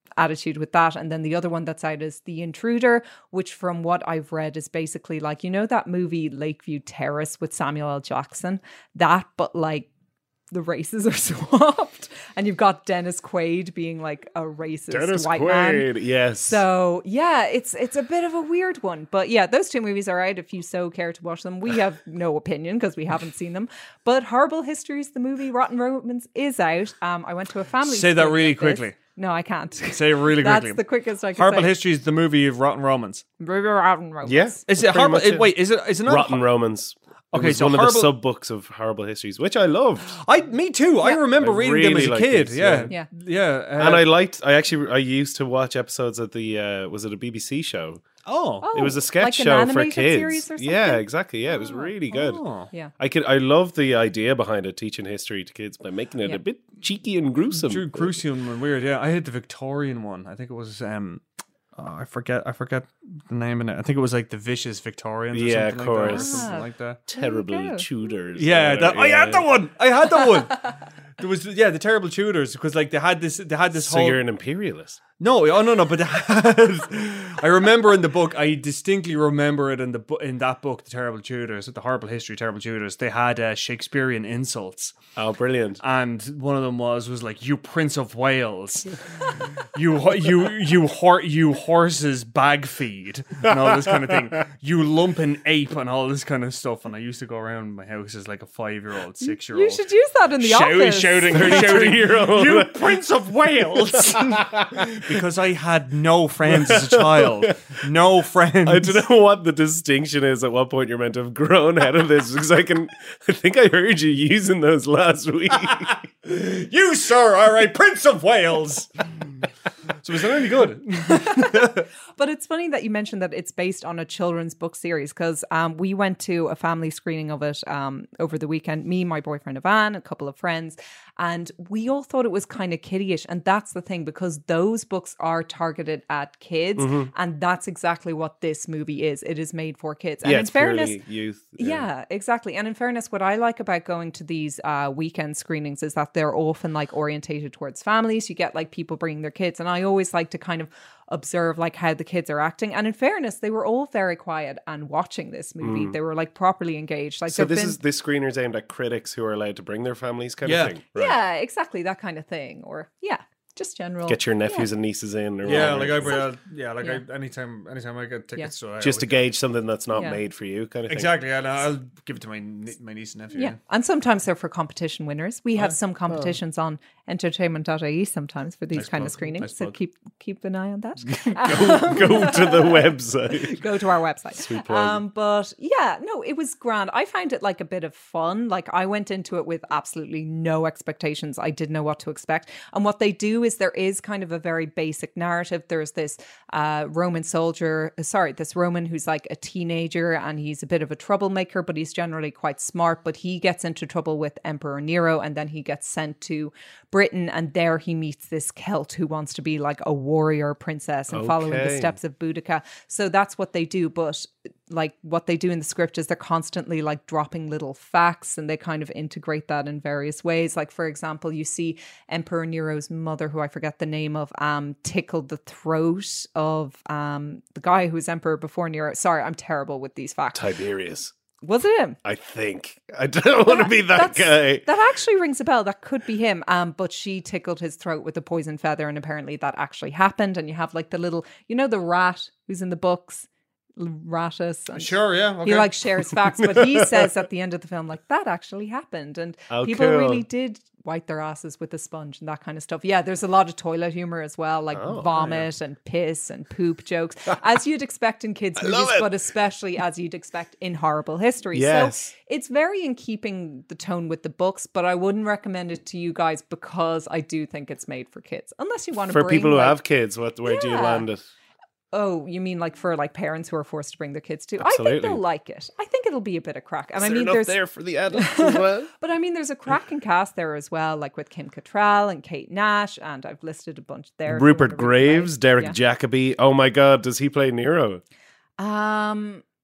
attitude with that. And then the other one that's out is The Intruder, which from what I've read is basically like, you know, that movie Lakeview Terrace with Samuel L. Jackson, that, but like the races are swapped and you've got Dennis Quaid being like a racist white man. Yes. So yeah, it's a bit of a weird one, but yeah, those two movies are out if you so care to watch them. We have no opinion because we haven't seen them, but Horrible Histories, the movie Rotten Romans, is out. I went to a family. Say that screening really of this. quickly. No, I can't. Say it really quickly. That's the quickest I can Horrible say. History is the movie of Rotten Romans. Rotten Romans. Yeah. Is it Pretty horrible? much it. Wait, is it not Rotten Romans. Okay, It was so one of Horrible- the sub-books of Horrible Histories, which I loved. Me too. I remember I reading really them as a like kid. these, Yeah, yeah. yeah. And I used to watch episodes of the, was it a BBC show? Oh, It was a sketch like an show for animated kids. series or something? Yeah, exactly. Yeah, it was really good. oh. Yeah. I love the idea behind it, teaching history to kids by making it Yeah. a bit cheeky and gruesome. True, gruesome and weird. Yeah, I had the Victorian one. I think it was. I forget the name in it. I think it was like the Vicious Victorians. Or Yeah, something of like that, or course. something like that. Terrible go. Tudors. Yeah, I had the one. I had the one. There was the Terrible Tudors because like they had this So whole. you're an imperialist. No, but they had, I remember in the book. I distinctly remember it in that book, The Terrible Tudors, The Horrible History, of Terrible Tudors. They had Shakespearean insults, Oh, brilliant. and one of them was like, "You Prince of Wales, you horses bag feed," and all this kind of thing. You lumpen ape and all this kind of stuff. And I used to go around my house as like a 5-year-old, 6-year-old. You should use that in the office. Shouting, "You Prince of Wales!" Because I had no friends as a child. No friends. I don't know what the distinction is at what point you're meant to have grown out of this, because I think I heard you using those last week. You, sir, are a Prince of Wales. So is that any good? But it's funny that you mentioned that it's based on a children's book series because we went to a family screening of it over the weekend. Me, my boyfriend Ivan, a couple of friends, and we all thought it was kind of kiddie-ish. And that's the thing, because those books are targeted at kids, and that's exactly what this movie is. It is made for kids. And Yeah, in it's fairness, purely youth. yeah, exactly. And in fairness, what I like about going to these weekend screenings is that they're often like orientated towards families. You get like people bringing their kids, and I always like to kind of observe like how the kids are acting. And in fairness, they were all very quiet and watching this movie. They were like properly engaged. Like So there've this screener's aimed at critics who are allowed to bring their families, kind Yeah. of thing. Right. yeah, exactly that kind of thing. Or yeah, just general. Get your nephews and nieces in, or Yeah, whatever. anytime I get tickets to it, just to gauge something that's not Yeah. made for you, kind of thing. exactly. And I'll give it to my niece and nephew. Yeah, and sometimes they're for competition winners. We have some competitions on entertainment.ie sometimes for these kind of plug, screenings. nice So plug. keep an eye on that. Go to the website. Go to our website. Sweet plug. But yeah, no, it was grand. I found it like a bit of fun. Like I went into it with absolutely no expectations. I didn't know what to expect. And what they do is there is kind of a very basic narrative. There's this this Roman who's like a teenager and he's a bit of a troublemaker, but he's generally quite smart. But he gets into trouble with Emperor Nero, and then he gets sent to Britain, and there he meets this Celt who wants to be like a warrior princess and following the Okay. steps of Boudica. So that's what they do. But like what they do in the script is they're constantly like dropping little facts, and they kind of integrate that in various ways. Like, for example, you see Emperor Nero's mother, who I forget the name of, tickled the throat of the guy who was emperor before Nero. Sorry, I'm terrible with these facts. Tiberius, Was it him? I think. I don't want to be that guy. That actually rings a bell. That could be him. But she tickled his throat with a poison feather, and apparently that actually happened. And you have like the little, you know, the rat who's in the books, Ratus. And Sure, yeah. Okay. he like shares facts, but he says at the end of the film, like, that actually happened. And Oh, people cool. really did wipe their asses with a sponge and that kind of stuff. Yeah, there's a lot of toilet humor as well, like vomit and piss and poop jokes, as you'd expect in kids' movies, love it. but especially as you'd expect in Horrible History. Yes. So it's very in keeping the tone with the books, but I wouldn't recommend it to you guys because I do think it's made for kids. Unless you want to For bring, people who like, have kids, where do you Yeah. land it? Oh, you mean like for like parents who are forced to bring their kids to? I Absolutely. think they'll like it. I think it'll be a bit of crack. And Is I there mean, enough there's there for the adults as well? but I mean, there's a cracking cast there as well, like with Kim Cattrall and Kate Nash, and I've listed a bunch there. if you Rupert wanna read them out. Graves, Derek Yeah. Jacobi. Oh my God, does he play Nero?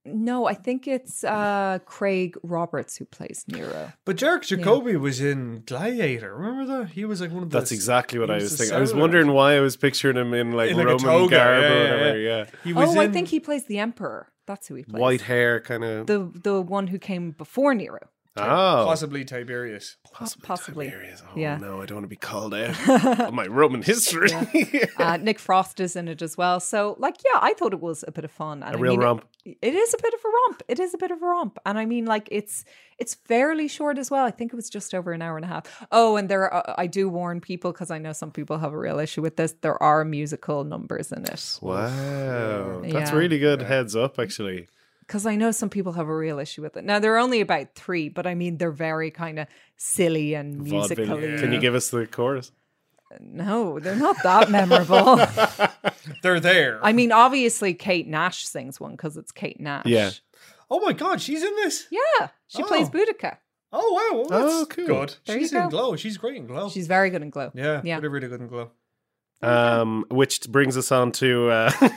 No, I think it's Craig Roberts who plays Nero. But Derek Jacobi was in Gladiator. Remember that? He was like one of the... That's exactly what he I was was the thinking. I was settler. wondering why I was picturing him in like In, like, a Roman toga, garb yeah, or yeah, whatever. yeah. Yeah, He was Oh, I in- think he plays the Emperor. That's who he plays. white hair, kind of. The one who came before Nero. Oh, Possibly Tiberius. Possibly. Tiberius. Oh Yeah. no, I don't want to be called out on my Roman history. Nick Frost is in it as well. So, like, yeah, I thought it was a bit of fun. And A real romp. It is a bit of a romp. It is a bit of a romp. And I mean, like, it's fairly short as well. I think it was just over an hour and a half. Oh, and there are, I do warn people, because I know some people have a real issue with this. There are musical numbers in it. Wow, that's Yeah. really good heads up, actually. Because I know some people have a real issue with it. Now, there are only about 3, but I mean, they're very kind of silly and Vaudeville. musically. Can you give us the chorus? No, they're not that memorable. They're there. I mean, obviously, Kate Nash sings one because it's Kate Nash. Yeah. Oh my God, she's in this? Yeah, she plays Oh. Boudica. Oh wow, well, that's Oh, cool. good. There She's you in go. Glow. She's great in Glow. She's very good in Glow. yeah, Yeah. really, really good in Glow. Which brings us on to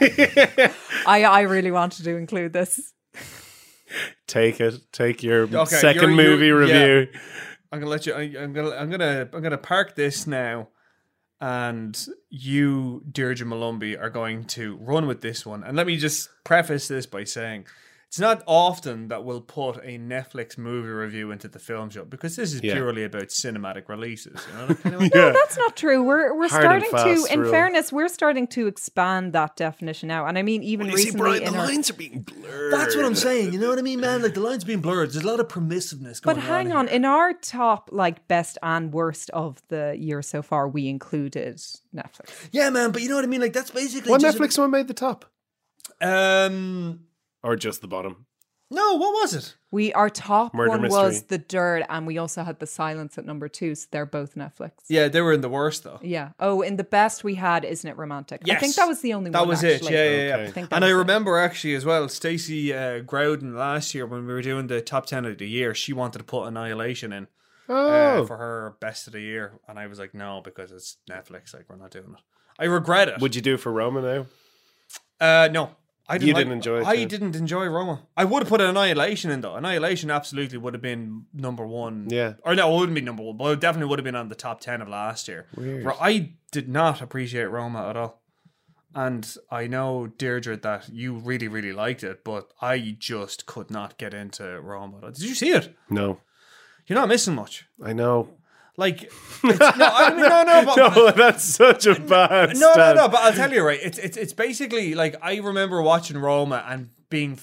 I really wanted to include this. take your Okay, second you're- movie review. I'm gonna let you. I'm gonna park this now, and you, Deirdre Malumbi, are going to run with this one. And let me just preface this by saying, it's not often that we'll put a Netflix movie review into the film show, because this is Yeah. purely about cinematic releases. You know, that kind of way. Yeah. That's not true. We're Hard and starting to, fast in rule. fairness, we're starting to expand that definition now. And I mean, even You see, recently Brian, in the our... lines are being blurred. That's what I'm saying. You know what I mean, man? Like the lines being blurred. There's a lot of permissiveness going But on. hang on, here. in our top, like, best and worst of the year so far, we included Netflix. Yeah, man. But you know what I mean? Like that's basically What just Netflix one made the top? Um, Or just the bottom? no. What was it? Our top Murder one Mystery. was The Dirt, and we also had The Silence at number 2, so they're both Netflix. Yeah, they were in the worst though. Yeah. Oh, in the best we had Isn't It Romantic? I Yes. think that was the only That one. was it. actually. Yeah, yeah, yeah. Okay. I think that And I was it. remember actually as well, Stacey Growden last year when we were doing the top 10 of the year, she wanted to put Annihilation in Oh. for her best of the year, and I was like, no, because it's Netflix. Like we're not doing it. I regret it. Would you do it for Roma now? No. I You didn't enjoy it, I yeah. didn't enjoy Roma. I would have put Annihilation in though. Annihilation absolutely would have been number 1. Yeah. Or no, it wouldn't be number 1, but it definitely would have been on the top 10 of last year. Weird. I did not appreciate Roma at all. And I know, Deirdre, that you really, really liked it, but I just could not get into Roma. Did you see it? No. You're not missing much. I know. Like, it's, no, I mean, no, but, No, that's such a bad no, stand. but I'll tell you, right? It's basically like I remember watching Roma and being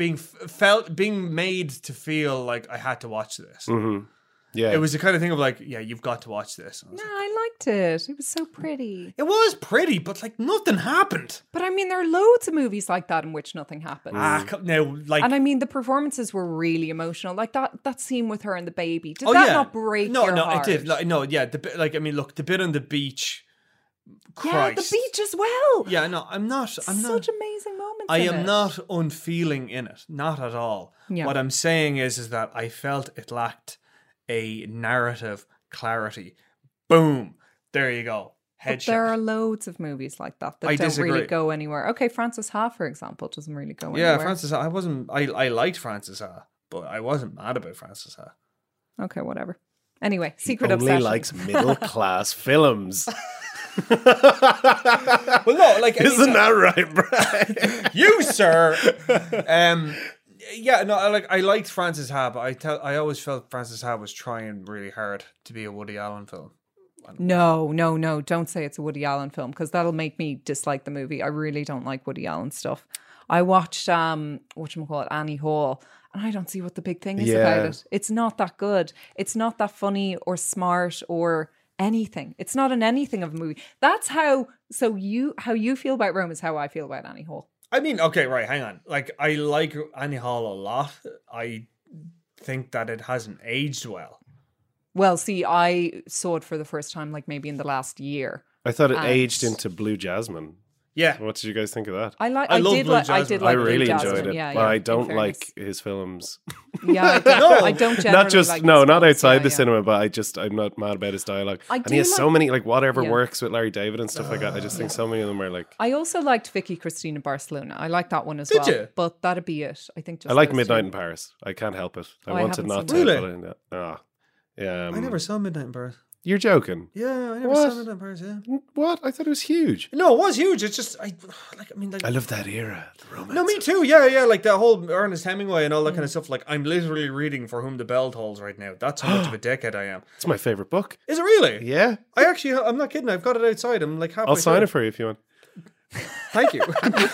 made to feel like I had to watch this. Mm-hmm. Yeah. It was the kind of thing of like, yeah, you've got to watch this. And I was No, like, I liked it. It was so pretty. it was pretty, but like nothing happened. But I mean, there are loads of movies like that in which nothing happens. Now, like, And I mean, the performances were really emotional. Like that scene with her and the baby. Did oh that yeah, not break no, your no, heart? it did. Like, no, yeah, like I mean, look, the bit on the beach. Yeah, Christ. the beach as well. Yeah, no, I'm not. Such amazing moments. I in am it. not unfeeling in it, not at all. Yeah. What I'm saying is that I felt it lacked a narrative clarity. Boom, there you go. But Headshot. there are loads of movies like that that I don't disagree. really go anywhere. Okay, Frances Ha, for example, doesn't really go Yeah, anywhere. Frances Ha. I liked Frances Ha, but I wasn't mad about Frances Ha. Okay, whatever. Anyway, Secret Only Obsession. likes middle class films. Well, no, like I mean, Isn't that right, Brian? you, sir. Yeah, no, I liked Frances Ha, but I always felt Frances Ha was trying really hard to be a Woody Allen film. No, don't say it's a Woody Allen film because that'll make me dislike the movie. I really don't like Woody Allen stuff. I watched whatchamacallit, Annie Hall, and I don't see what the big thing is about it. It's not that good. It's not that funny or smart or anything. It's not an anything of a movie. That's how you feel about Rome is how I feel about Annie Hall. I mean, okay, right, hang on. Like, I like Annie Hall a lot. I think that it hasn't aged well. Well, see, I saw it for the first time like maybe in the last year. I thought it And- aged into Blue Jasmine. Yeah. What did you guys think of that? I love Blue I Jasmine. did I like Blue really Jasmine. enjoyed it, Yeah, but yeah, I in don't fairness. like his films. Yeah, I don't, No. I don't generally Not just like no, his not films. outside Yeah, the yeah. cinema, but I'm not mad about his dialogue. I And do he has so like- many like whatever Yeah. works with Larry David and stuff like that. I just think so many of them are like. I also liked Vicky Cristina Barcelona. I like that one as Did well. you? But that'd be it. I think just I like those Midnight two. in Paris. I can't help it. I Oh, I wanted haven't not to. seen that. Put it in that. Oh, yeah. I never saw Midnight in Paris. You're joking. Yeah, I never What? saw Midnight in Paris. Yeah. What? I thought it was huge. No, it was huge. It's just I mean, like I love that era. The romance. no, me too. Yeah, like the whole Ernest Hemingway and all that kind of stuff. Like, I'm literally reading For Whom the Bell Tolls right now. That's how much of a decade I am. It's my favorite book. Is it really? Yeah. I'm not kidding. I've got it outside. I'm like halfway I'll sign through. it for you if you want. Thank you.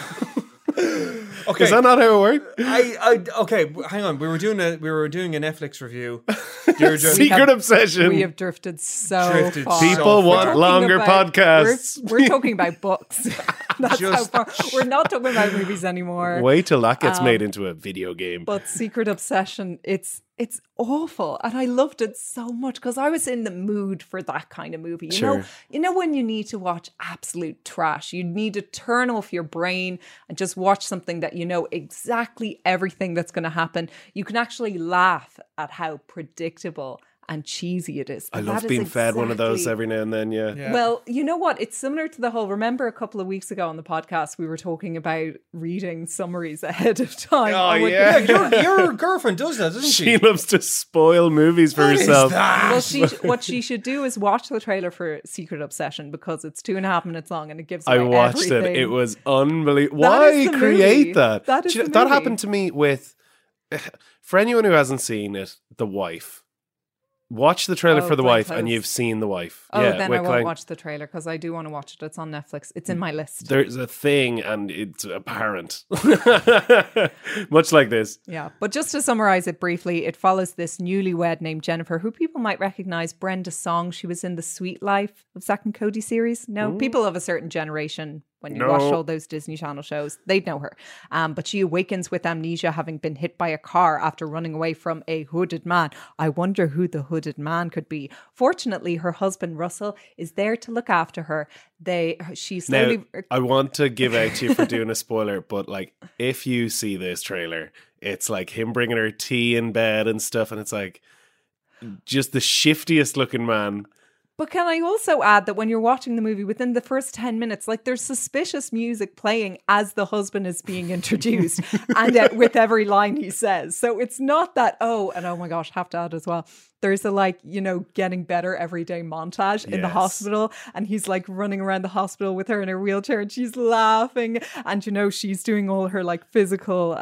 Okay. Is that not how it worked? Okay, hang on. We were doing a Netflix review. Deirdre, Secret obsession. We have drifted so Drifted far. so People far. want Talking longer about- podcasts. We're talking about books. That's Just- how far. We're not talking about movies anymore. Wait till that gets made into a video game. But Secret Obsession, it's awful, and I loved it so much because I was in the mood for that kind of movie. You know when you need to watch absolute trash, you need to turn off your brain and just watch something that you know exactly everything that's going to happen. You can actually laugh at how predictable and cheesy it is. I And love that is being fed one of those exactly- every now and then, yeah. Yeah. Well, you know what? It's similar to the whole. Remember a couple of weeks ago on the podcast, we were talking about reading summaries ahead of time. Oh, on yeah. Wikipedia. your girlfriend does that, doesn't She she? loves to spoil movies for What is herself. that? Well, what she should do is watch the trailer for Secret Obsession because it's 2.5 minutes long and it gives away I watched everything. it. It was unbelievable. That Why is the create movie. that? That is Do you the know, that movie. happened to me with, for anyone who hasn't seen it, The Wife. Watch the trailer Oh, for The Glenn Wife and Close. you've seen The Wife. Oh, yeah, then with I won't Glenn- watch the trailer because I do want to watch it. It's on Netflix. It's in my list. There's a thing and it's apparent. Much like this. Yeah, but just to summarize it briefly, it follows this newlywed named Jennifer, who people might recognize Brenda Song. She was in the Sweet Life of Zack and Cody series. No, people of a certain generation, when you watch No. all those Disney Channel shows, they'd know her. But she awakens with amnesia, having been hit by a car after running away from a hooded man. I wonder who the hooded man could be. Fortunately, her husband Russell is there to look after her. She slowly. Now, I want to give out to you for doing a spoiler, but like, if you see this trailer, it's like him bringing her tea in bed and stuff, and it's like just the shiftiest looking man. But can I also add that when you're watching the movie, within the first 10 minutes, like there's suspicious music playing as the husband is being introduced and with every line he says. So it's not that, oh my gosh, have to add as well. There's a like, getting better every day montage in the Yes. hospital. And he's like running around the hospital with her in a wheelchair and she's laughing. And, she's doing all her like physical,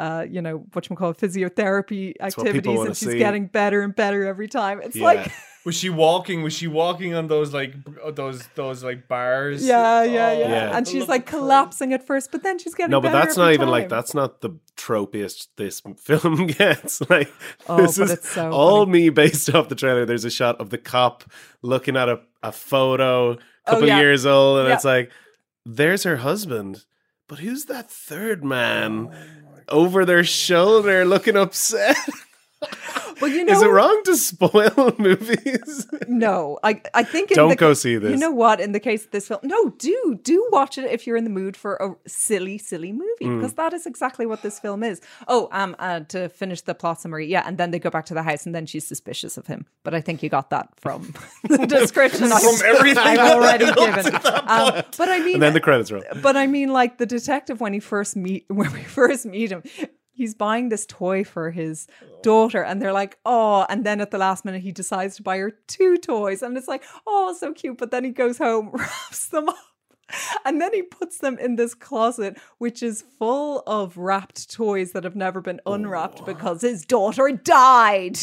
physiotherapy what people activities wanna and she's see. getting better and better every time. It's Yeah. like... Was she walking on those like those like bars? Yeah. Yeah. And she's like collapsing at first, but then she's getting No, but better that's not every even like time. that's not the tropiest this film gets. Like, Oh, this but is it's so all funny. me based off the trailer. There's a shot of the cop looking at a photo, couple yeah. years old, and Yeah. it's like, there's her husband, but who's that third man Oh over their shoulder looking upset? Well, Is it wrong to spoil movies? No, I think Don't go see this. You know what? In the case of this film, no, do watch it if you're in the mood for a silly movie because that is exactly what this film is. Oh, to finish the plot summary, yeah, and then they go back to the house and then she's suspicious of him. But I think you got that from the description From everything I've that already led up given. But I mean, And then the credits roll. But I mean, like the detective when we first meet him, he's buying this toy for his daughter, and they're like, "Oh!" And then at the last minute, he decides to buy her 2 toys, and it's like, "Oh, so cute!" But then he goes home, wraps them up, and then he puts them in this closet, which is full of wrapped toys that have never been unwrapped because his daughter died.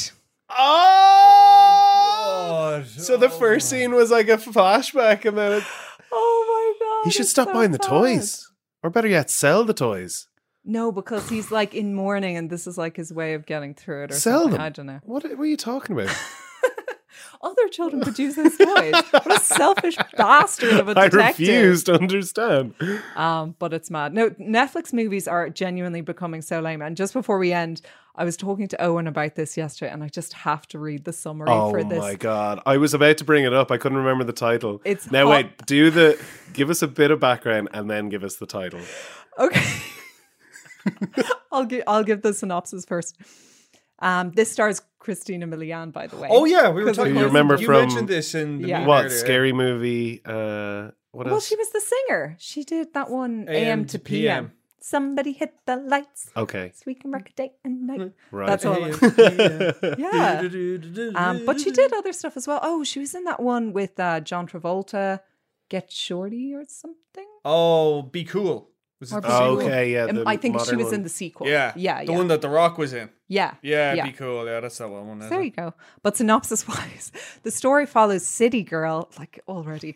Oh! So the first scene was like a flashback, and then Oh my god! he should it's stop so buying the bad. toys, or better yet, sell the toys. No, because he's like in mourning, and this is like his way of getting through it. Or Sell something. them. I don't know. What are you talking about? other children could use those toys. What a selfish bastard of a I detective. refuse to understand. But it's mad. No, Netflix movies are genuinely becoming so lame. And just before we end, I was talking to Owen about this yesterday, and I just have to read the summary for this. Oh my god! I was about to bring it up. I couldn't remember the title. It's now hot. wait. Give us a bit of background and then give us the title. Okay. I'll give the synopsis first. This stars Christina Milian, by the way. Oh yeah, we were talking. You remember you from- mentioned this in the Yeah. movie What earlier. scary movie? What Well, else? she was the singer. She did that one AM AM to to PM. Somebody hit the lights Okay, so we can rock a day and night. right. That's all. Yeah. But she did other stuff as well. Oh, she was in that one with John Travolta, Get Shorty or something. Oh, Be Cool. Was Or it Be the Oh, Cool. okay, yeah. the I think she modern was one. in the sequel. Yeah, Yeah. the one that The Rock was in. Yeah. Yeah, Be Cool. Yeah, that's that one. There you go. But synopsis wise, the story follows City Girl, like already,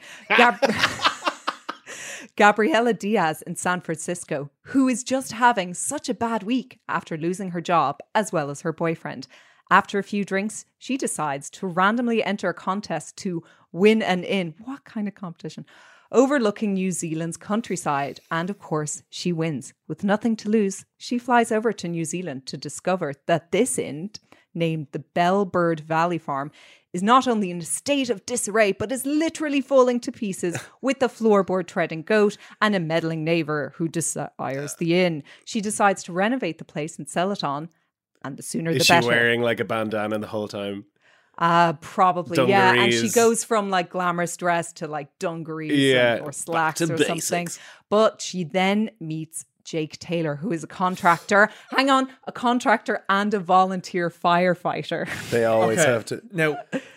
Gabriela Diaz in San Francisco, who is just having such a bad week after losing her job as well as her boyfriend. After a few drinks, she decides to randomly enter a contest to win an inn. What kind of competition? Overlooking New Zealand's countryside. And of course, she wins. With nothing to lose, she flies over to New Zealand to discover that this inn, named the Bellbird Valley Farm, is not only in a state of disarray, but is literally falling to pieces with the floorboard treading goat and a meddling neighbour who desires the inn. She decides to renovate the place and sell it on, and the sooner the Is she better. wearing like a bandana the whole time? Probably, yeah. And she Dungarees. goes from like glamorous dress to like dungarees Yeah, or back slacks to or basics. something. But she then meets Jake Taylor, who is a contractor. Hang on, a contractor and a volunteer firefighter. They always Okay. have to. Now,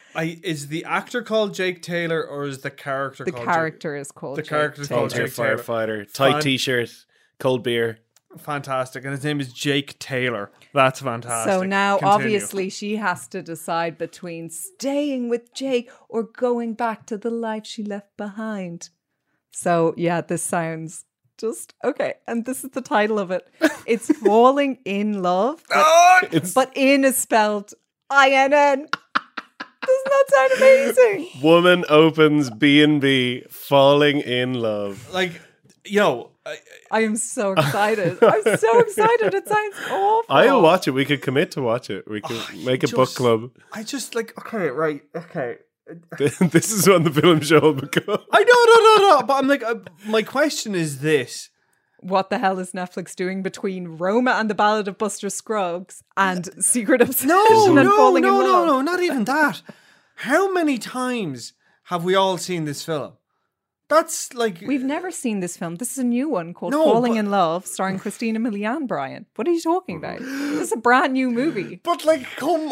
is the actor called Jake Taylor or is the character The called character is called The Jake character's Taylor. called Volunteer Jake Taylor. firefighter, tight Fan- t-shirt, cold beer. Fantastic. And his name is Jake Taylor. That's fantastic. So now, Continue. obviously, she has to decide between staying with Jake or going back to the life she left behind. So, yeah, this sounds just okay. And this is the title of it. It's Falling in Love, but in is spelled INN. Doesn't that sound amazing? Woman opens B&B, falling in love. Like, you know, I am so excited. I'm so excited. It sounds awful. I'll watch it. We could commit to watch it. We could make a book just- club. I just like, okay, right, okay. This is when the film show will become. I know, no. But I'm like, my question is this. What the hell is Netflix doing between Roma and the Ballad of Buster Scruggs and Secret Obsession and Falling in Love? No, not even that. How many times have we all seen this film? That's like We've never seen this film. This is a new one called No, Falling but- in Love, starring Christina Milian, Brian. What are you talking about? This is a brand new movie. But like, come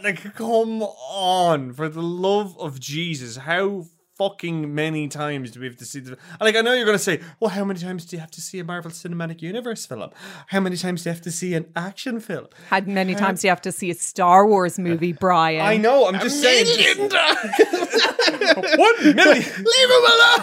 on, for the love of Jesus, how fucking many times do we have to see the? Like, I know you're going to say, well, how many times do you have to see a Marvel Cinematic Universe film? How many times do you have to see an action film? How many times do you have to see a Star Wars movie, Brian? I know, I'm just saying. 1 million. Leave him alone.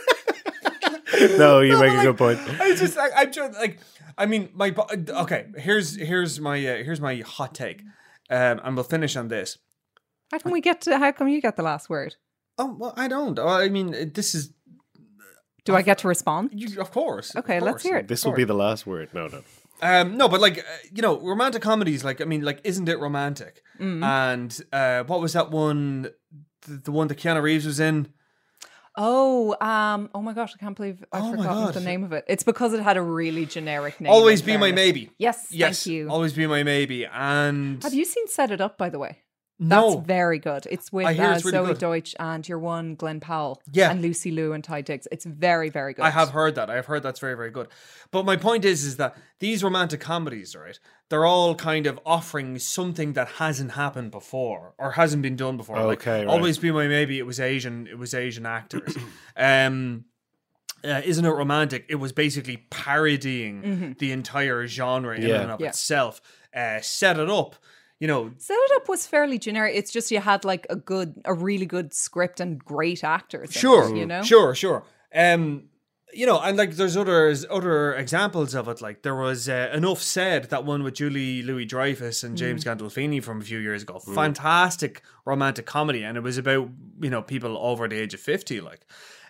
No, you make a good point. I'm trying. Like, I mean, okay. Here's my hot take, and we'll finish on this. How come you get the last word? Oh well, I don't. I mean, this is. Do I get to respond? Of course. Okay, of let's course. hear it. This will be the last word. No. No, but like romantic comedies. Like, I mean, like, isn't it romantic? And what was that one? The one that Keanu Reeves was in. Oh my gosh, I can't believe I've Oh my forgotten God. the name of it. It's because it had a really generic name. Always in Be My fairness. Maybe. Yes, Yes. thank you. Always Be My Maybe. And Have you seen Set It Up, by the way? no. That's very good. It's with I hear it's really Zoe good. Deutsch and your one, Glenn Powell. Yeah. And Lucy Liu and Ty Diggs. It's very, very good. I have heard that. I have heard that's very, very good. But my point is that these romantic comedies, right? They're all kind of offering something that hasn't happened before or hasn't been done before. Okay, right. Always Be My Maybe. It was Asian actors. Isn't It Romantic? It was basically parodying the entire genre in and of Yeah. itself. Set It Up. Set It Up was fairly generic. It's just you had like a really good script and great actors. in Sure, it, you know? Sure. you know, and like there's other examples of it. Like there was Enough Said, that one with Julie Louis-Dreyfus and James Gandolfini from a few years ago. Fantastic romantic comedy, and it was about, you know, people over the age of 50. Like,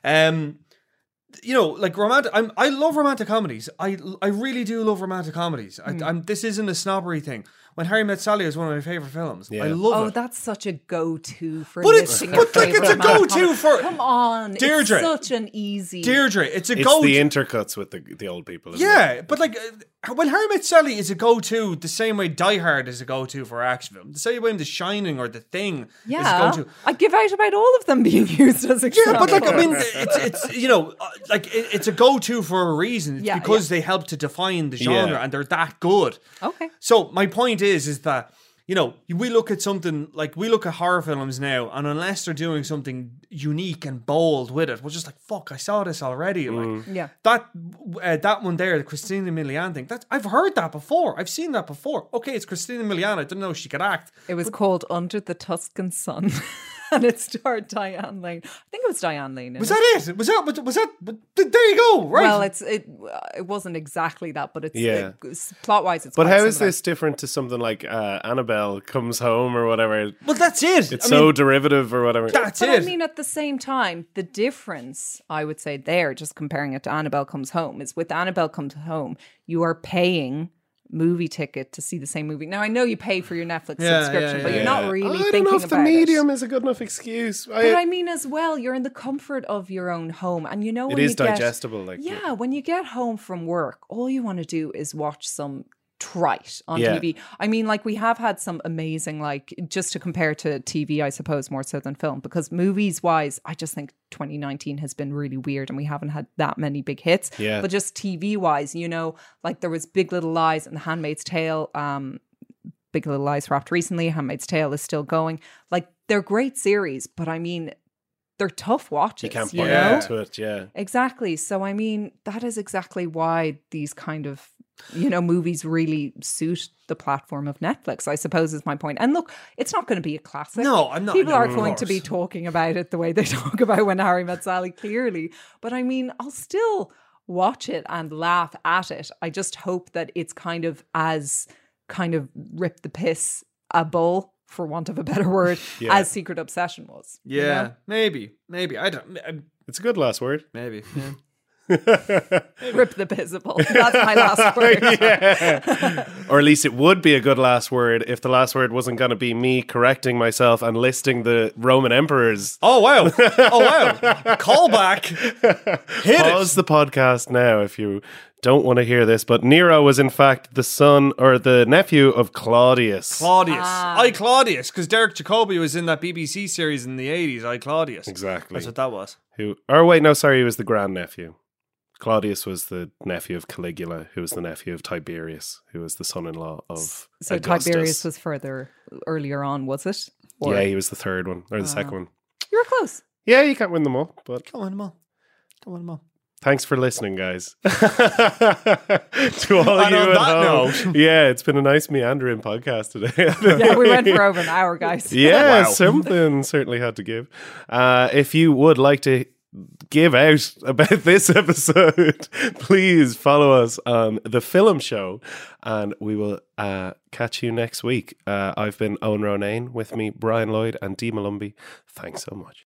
you know, like romantic. I love romantic comedies. I really do love romantic comedies. This isn't a snobbery thing. When Harry Met Sally is one of my favorite films. Yeah. I love Oh, it. that's such a go-to for But it's- listing but, your like, it's favorite a go-to romantic for- comedy. Come on, Deirdre. it's such an easy. Deirdre, it's a It's go-to. the intercuts with the old people. Isn't Yeah, it? but like when Harry Met Sally is a go-to, the same way Die Hard is a go-to for action film, the same way The Shining or The Thing is a Yeah, go-to. I give out about all of them being used as examples. Yeah, but like I mean, it's you know, like it's a go-to for a reason. It's Yeah, because they help to define the genre Yeah. and they're that good. Okay. So my point is that, you know, we look at something like, we look at horror films now, and unless they're doing something unique and bold with it, we're just like, fuck, I saw this already. Like Yeah. that one there, the Christina Milian thing. That I've heard that before. I've seen that before. Okay, it's Christina Milian. I didn't know she could act. It was called Under the Tuscan Sun, and it starred Diane Lane. I think it was Diane Lane. in Was it. that it? Was that? There you go. Right. Well, it wasn't exactly that, but it's Yeah. plot wise. It's But quite how is similar. this different to something like Annabelle Comes Home or whatever? Well, that's it. It's so derivative or whatever. That's But it. I mean, at the same time, the difference, I would say there, just comparing it to Annabelle Comes Home, is with Annabelle Comes Home, you are paying movie ticket to see the same movie. Now, I know you pay for your Netflix Yeah, subscription, yeah, but yeah. you're not really I thinking don't know if the about medium it. is a good enough excuse. But I mean, as well, you're in the comfort of your own home, and you know it when is you get, digestible. Like yeah, when you get home from work, all you want to do is watch some trite on Yeah. TV. I mean, like we have had some amazing, like just to compare to TV, I suppose more so than film, because movies wise, I just think 2019 has been really weird and we haven't had that many big hits. Yeah. But just TV wise, you know, like there was Big Little Lies and The Handmaid's Tale. Big Little Lies wrapped recently. Handmaid's Tale is still going. Like they're great series, but I mean, they're tough watches. you can't you point know? into it. Yeah. Exactly. So, I mean, that is exactly why these kind of, you know, movies really suit the platform of Netflix, I suppose is my point. And look, it's not going to be a classic. No, I'm not. People no, aren't of going to be course. talking about it the way they talk about When Harry Met Sally, clearly. But I mean, I'll still watch it and laugh at it. I just hope that it's kind of as kind of rip the piss a bull, for want of a better word, Yeah. as Secret Obsession was. you Yeah, know? maybe. I don't. It's a good last word. Maybe. Yeah. Rip the piss a bull. That's my last word. Yeah. Or at least it would be a good last word if the last word wasn't going to be me correcting myself and listing the Roman emperors. Oh wow! Oh wow! Call back. Hit Pause it. the podcast now if you don't want to hear this. But Nero was in fact the son or the nephew of Claudius. Claudius. I Claudius, because Derek Jacobi was in that BBC series in the 80s. I Claudius. Exactly. That's what that was. Who? Or wait, no, sorry, he was the grandnephew. Claudius was the nephew of Caligula, who was the nephew of Tiberius, who was the son-in-law of So Augustus. Tiberius was further earlier on, was it? Or- Yeah, he was the third one or the second one. You were close. Yeah, you can't win them all, but Come on, Mo. Come on, Mo. thanks for listening, guys. To all And you on at that home. Yeah, it's been a nice meandering podcast today. Yeah, we went for over an hour, guys. Yeah, Wow. something certainly had to give. If you would like to give out about this episode, please follow us on The Film Show and we will catch you next week. I've been Owen Ronayne, with me Brian Lloyd and Dee Malumbi. Thanks so much.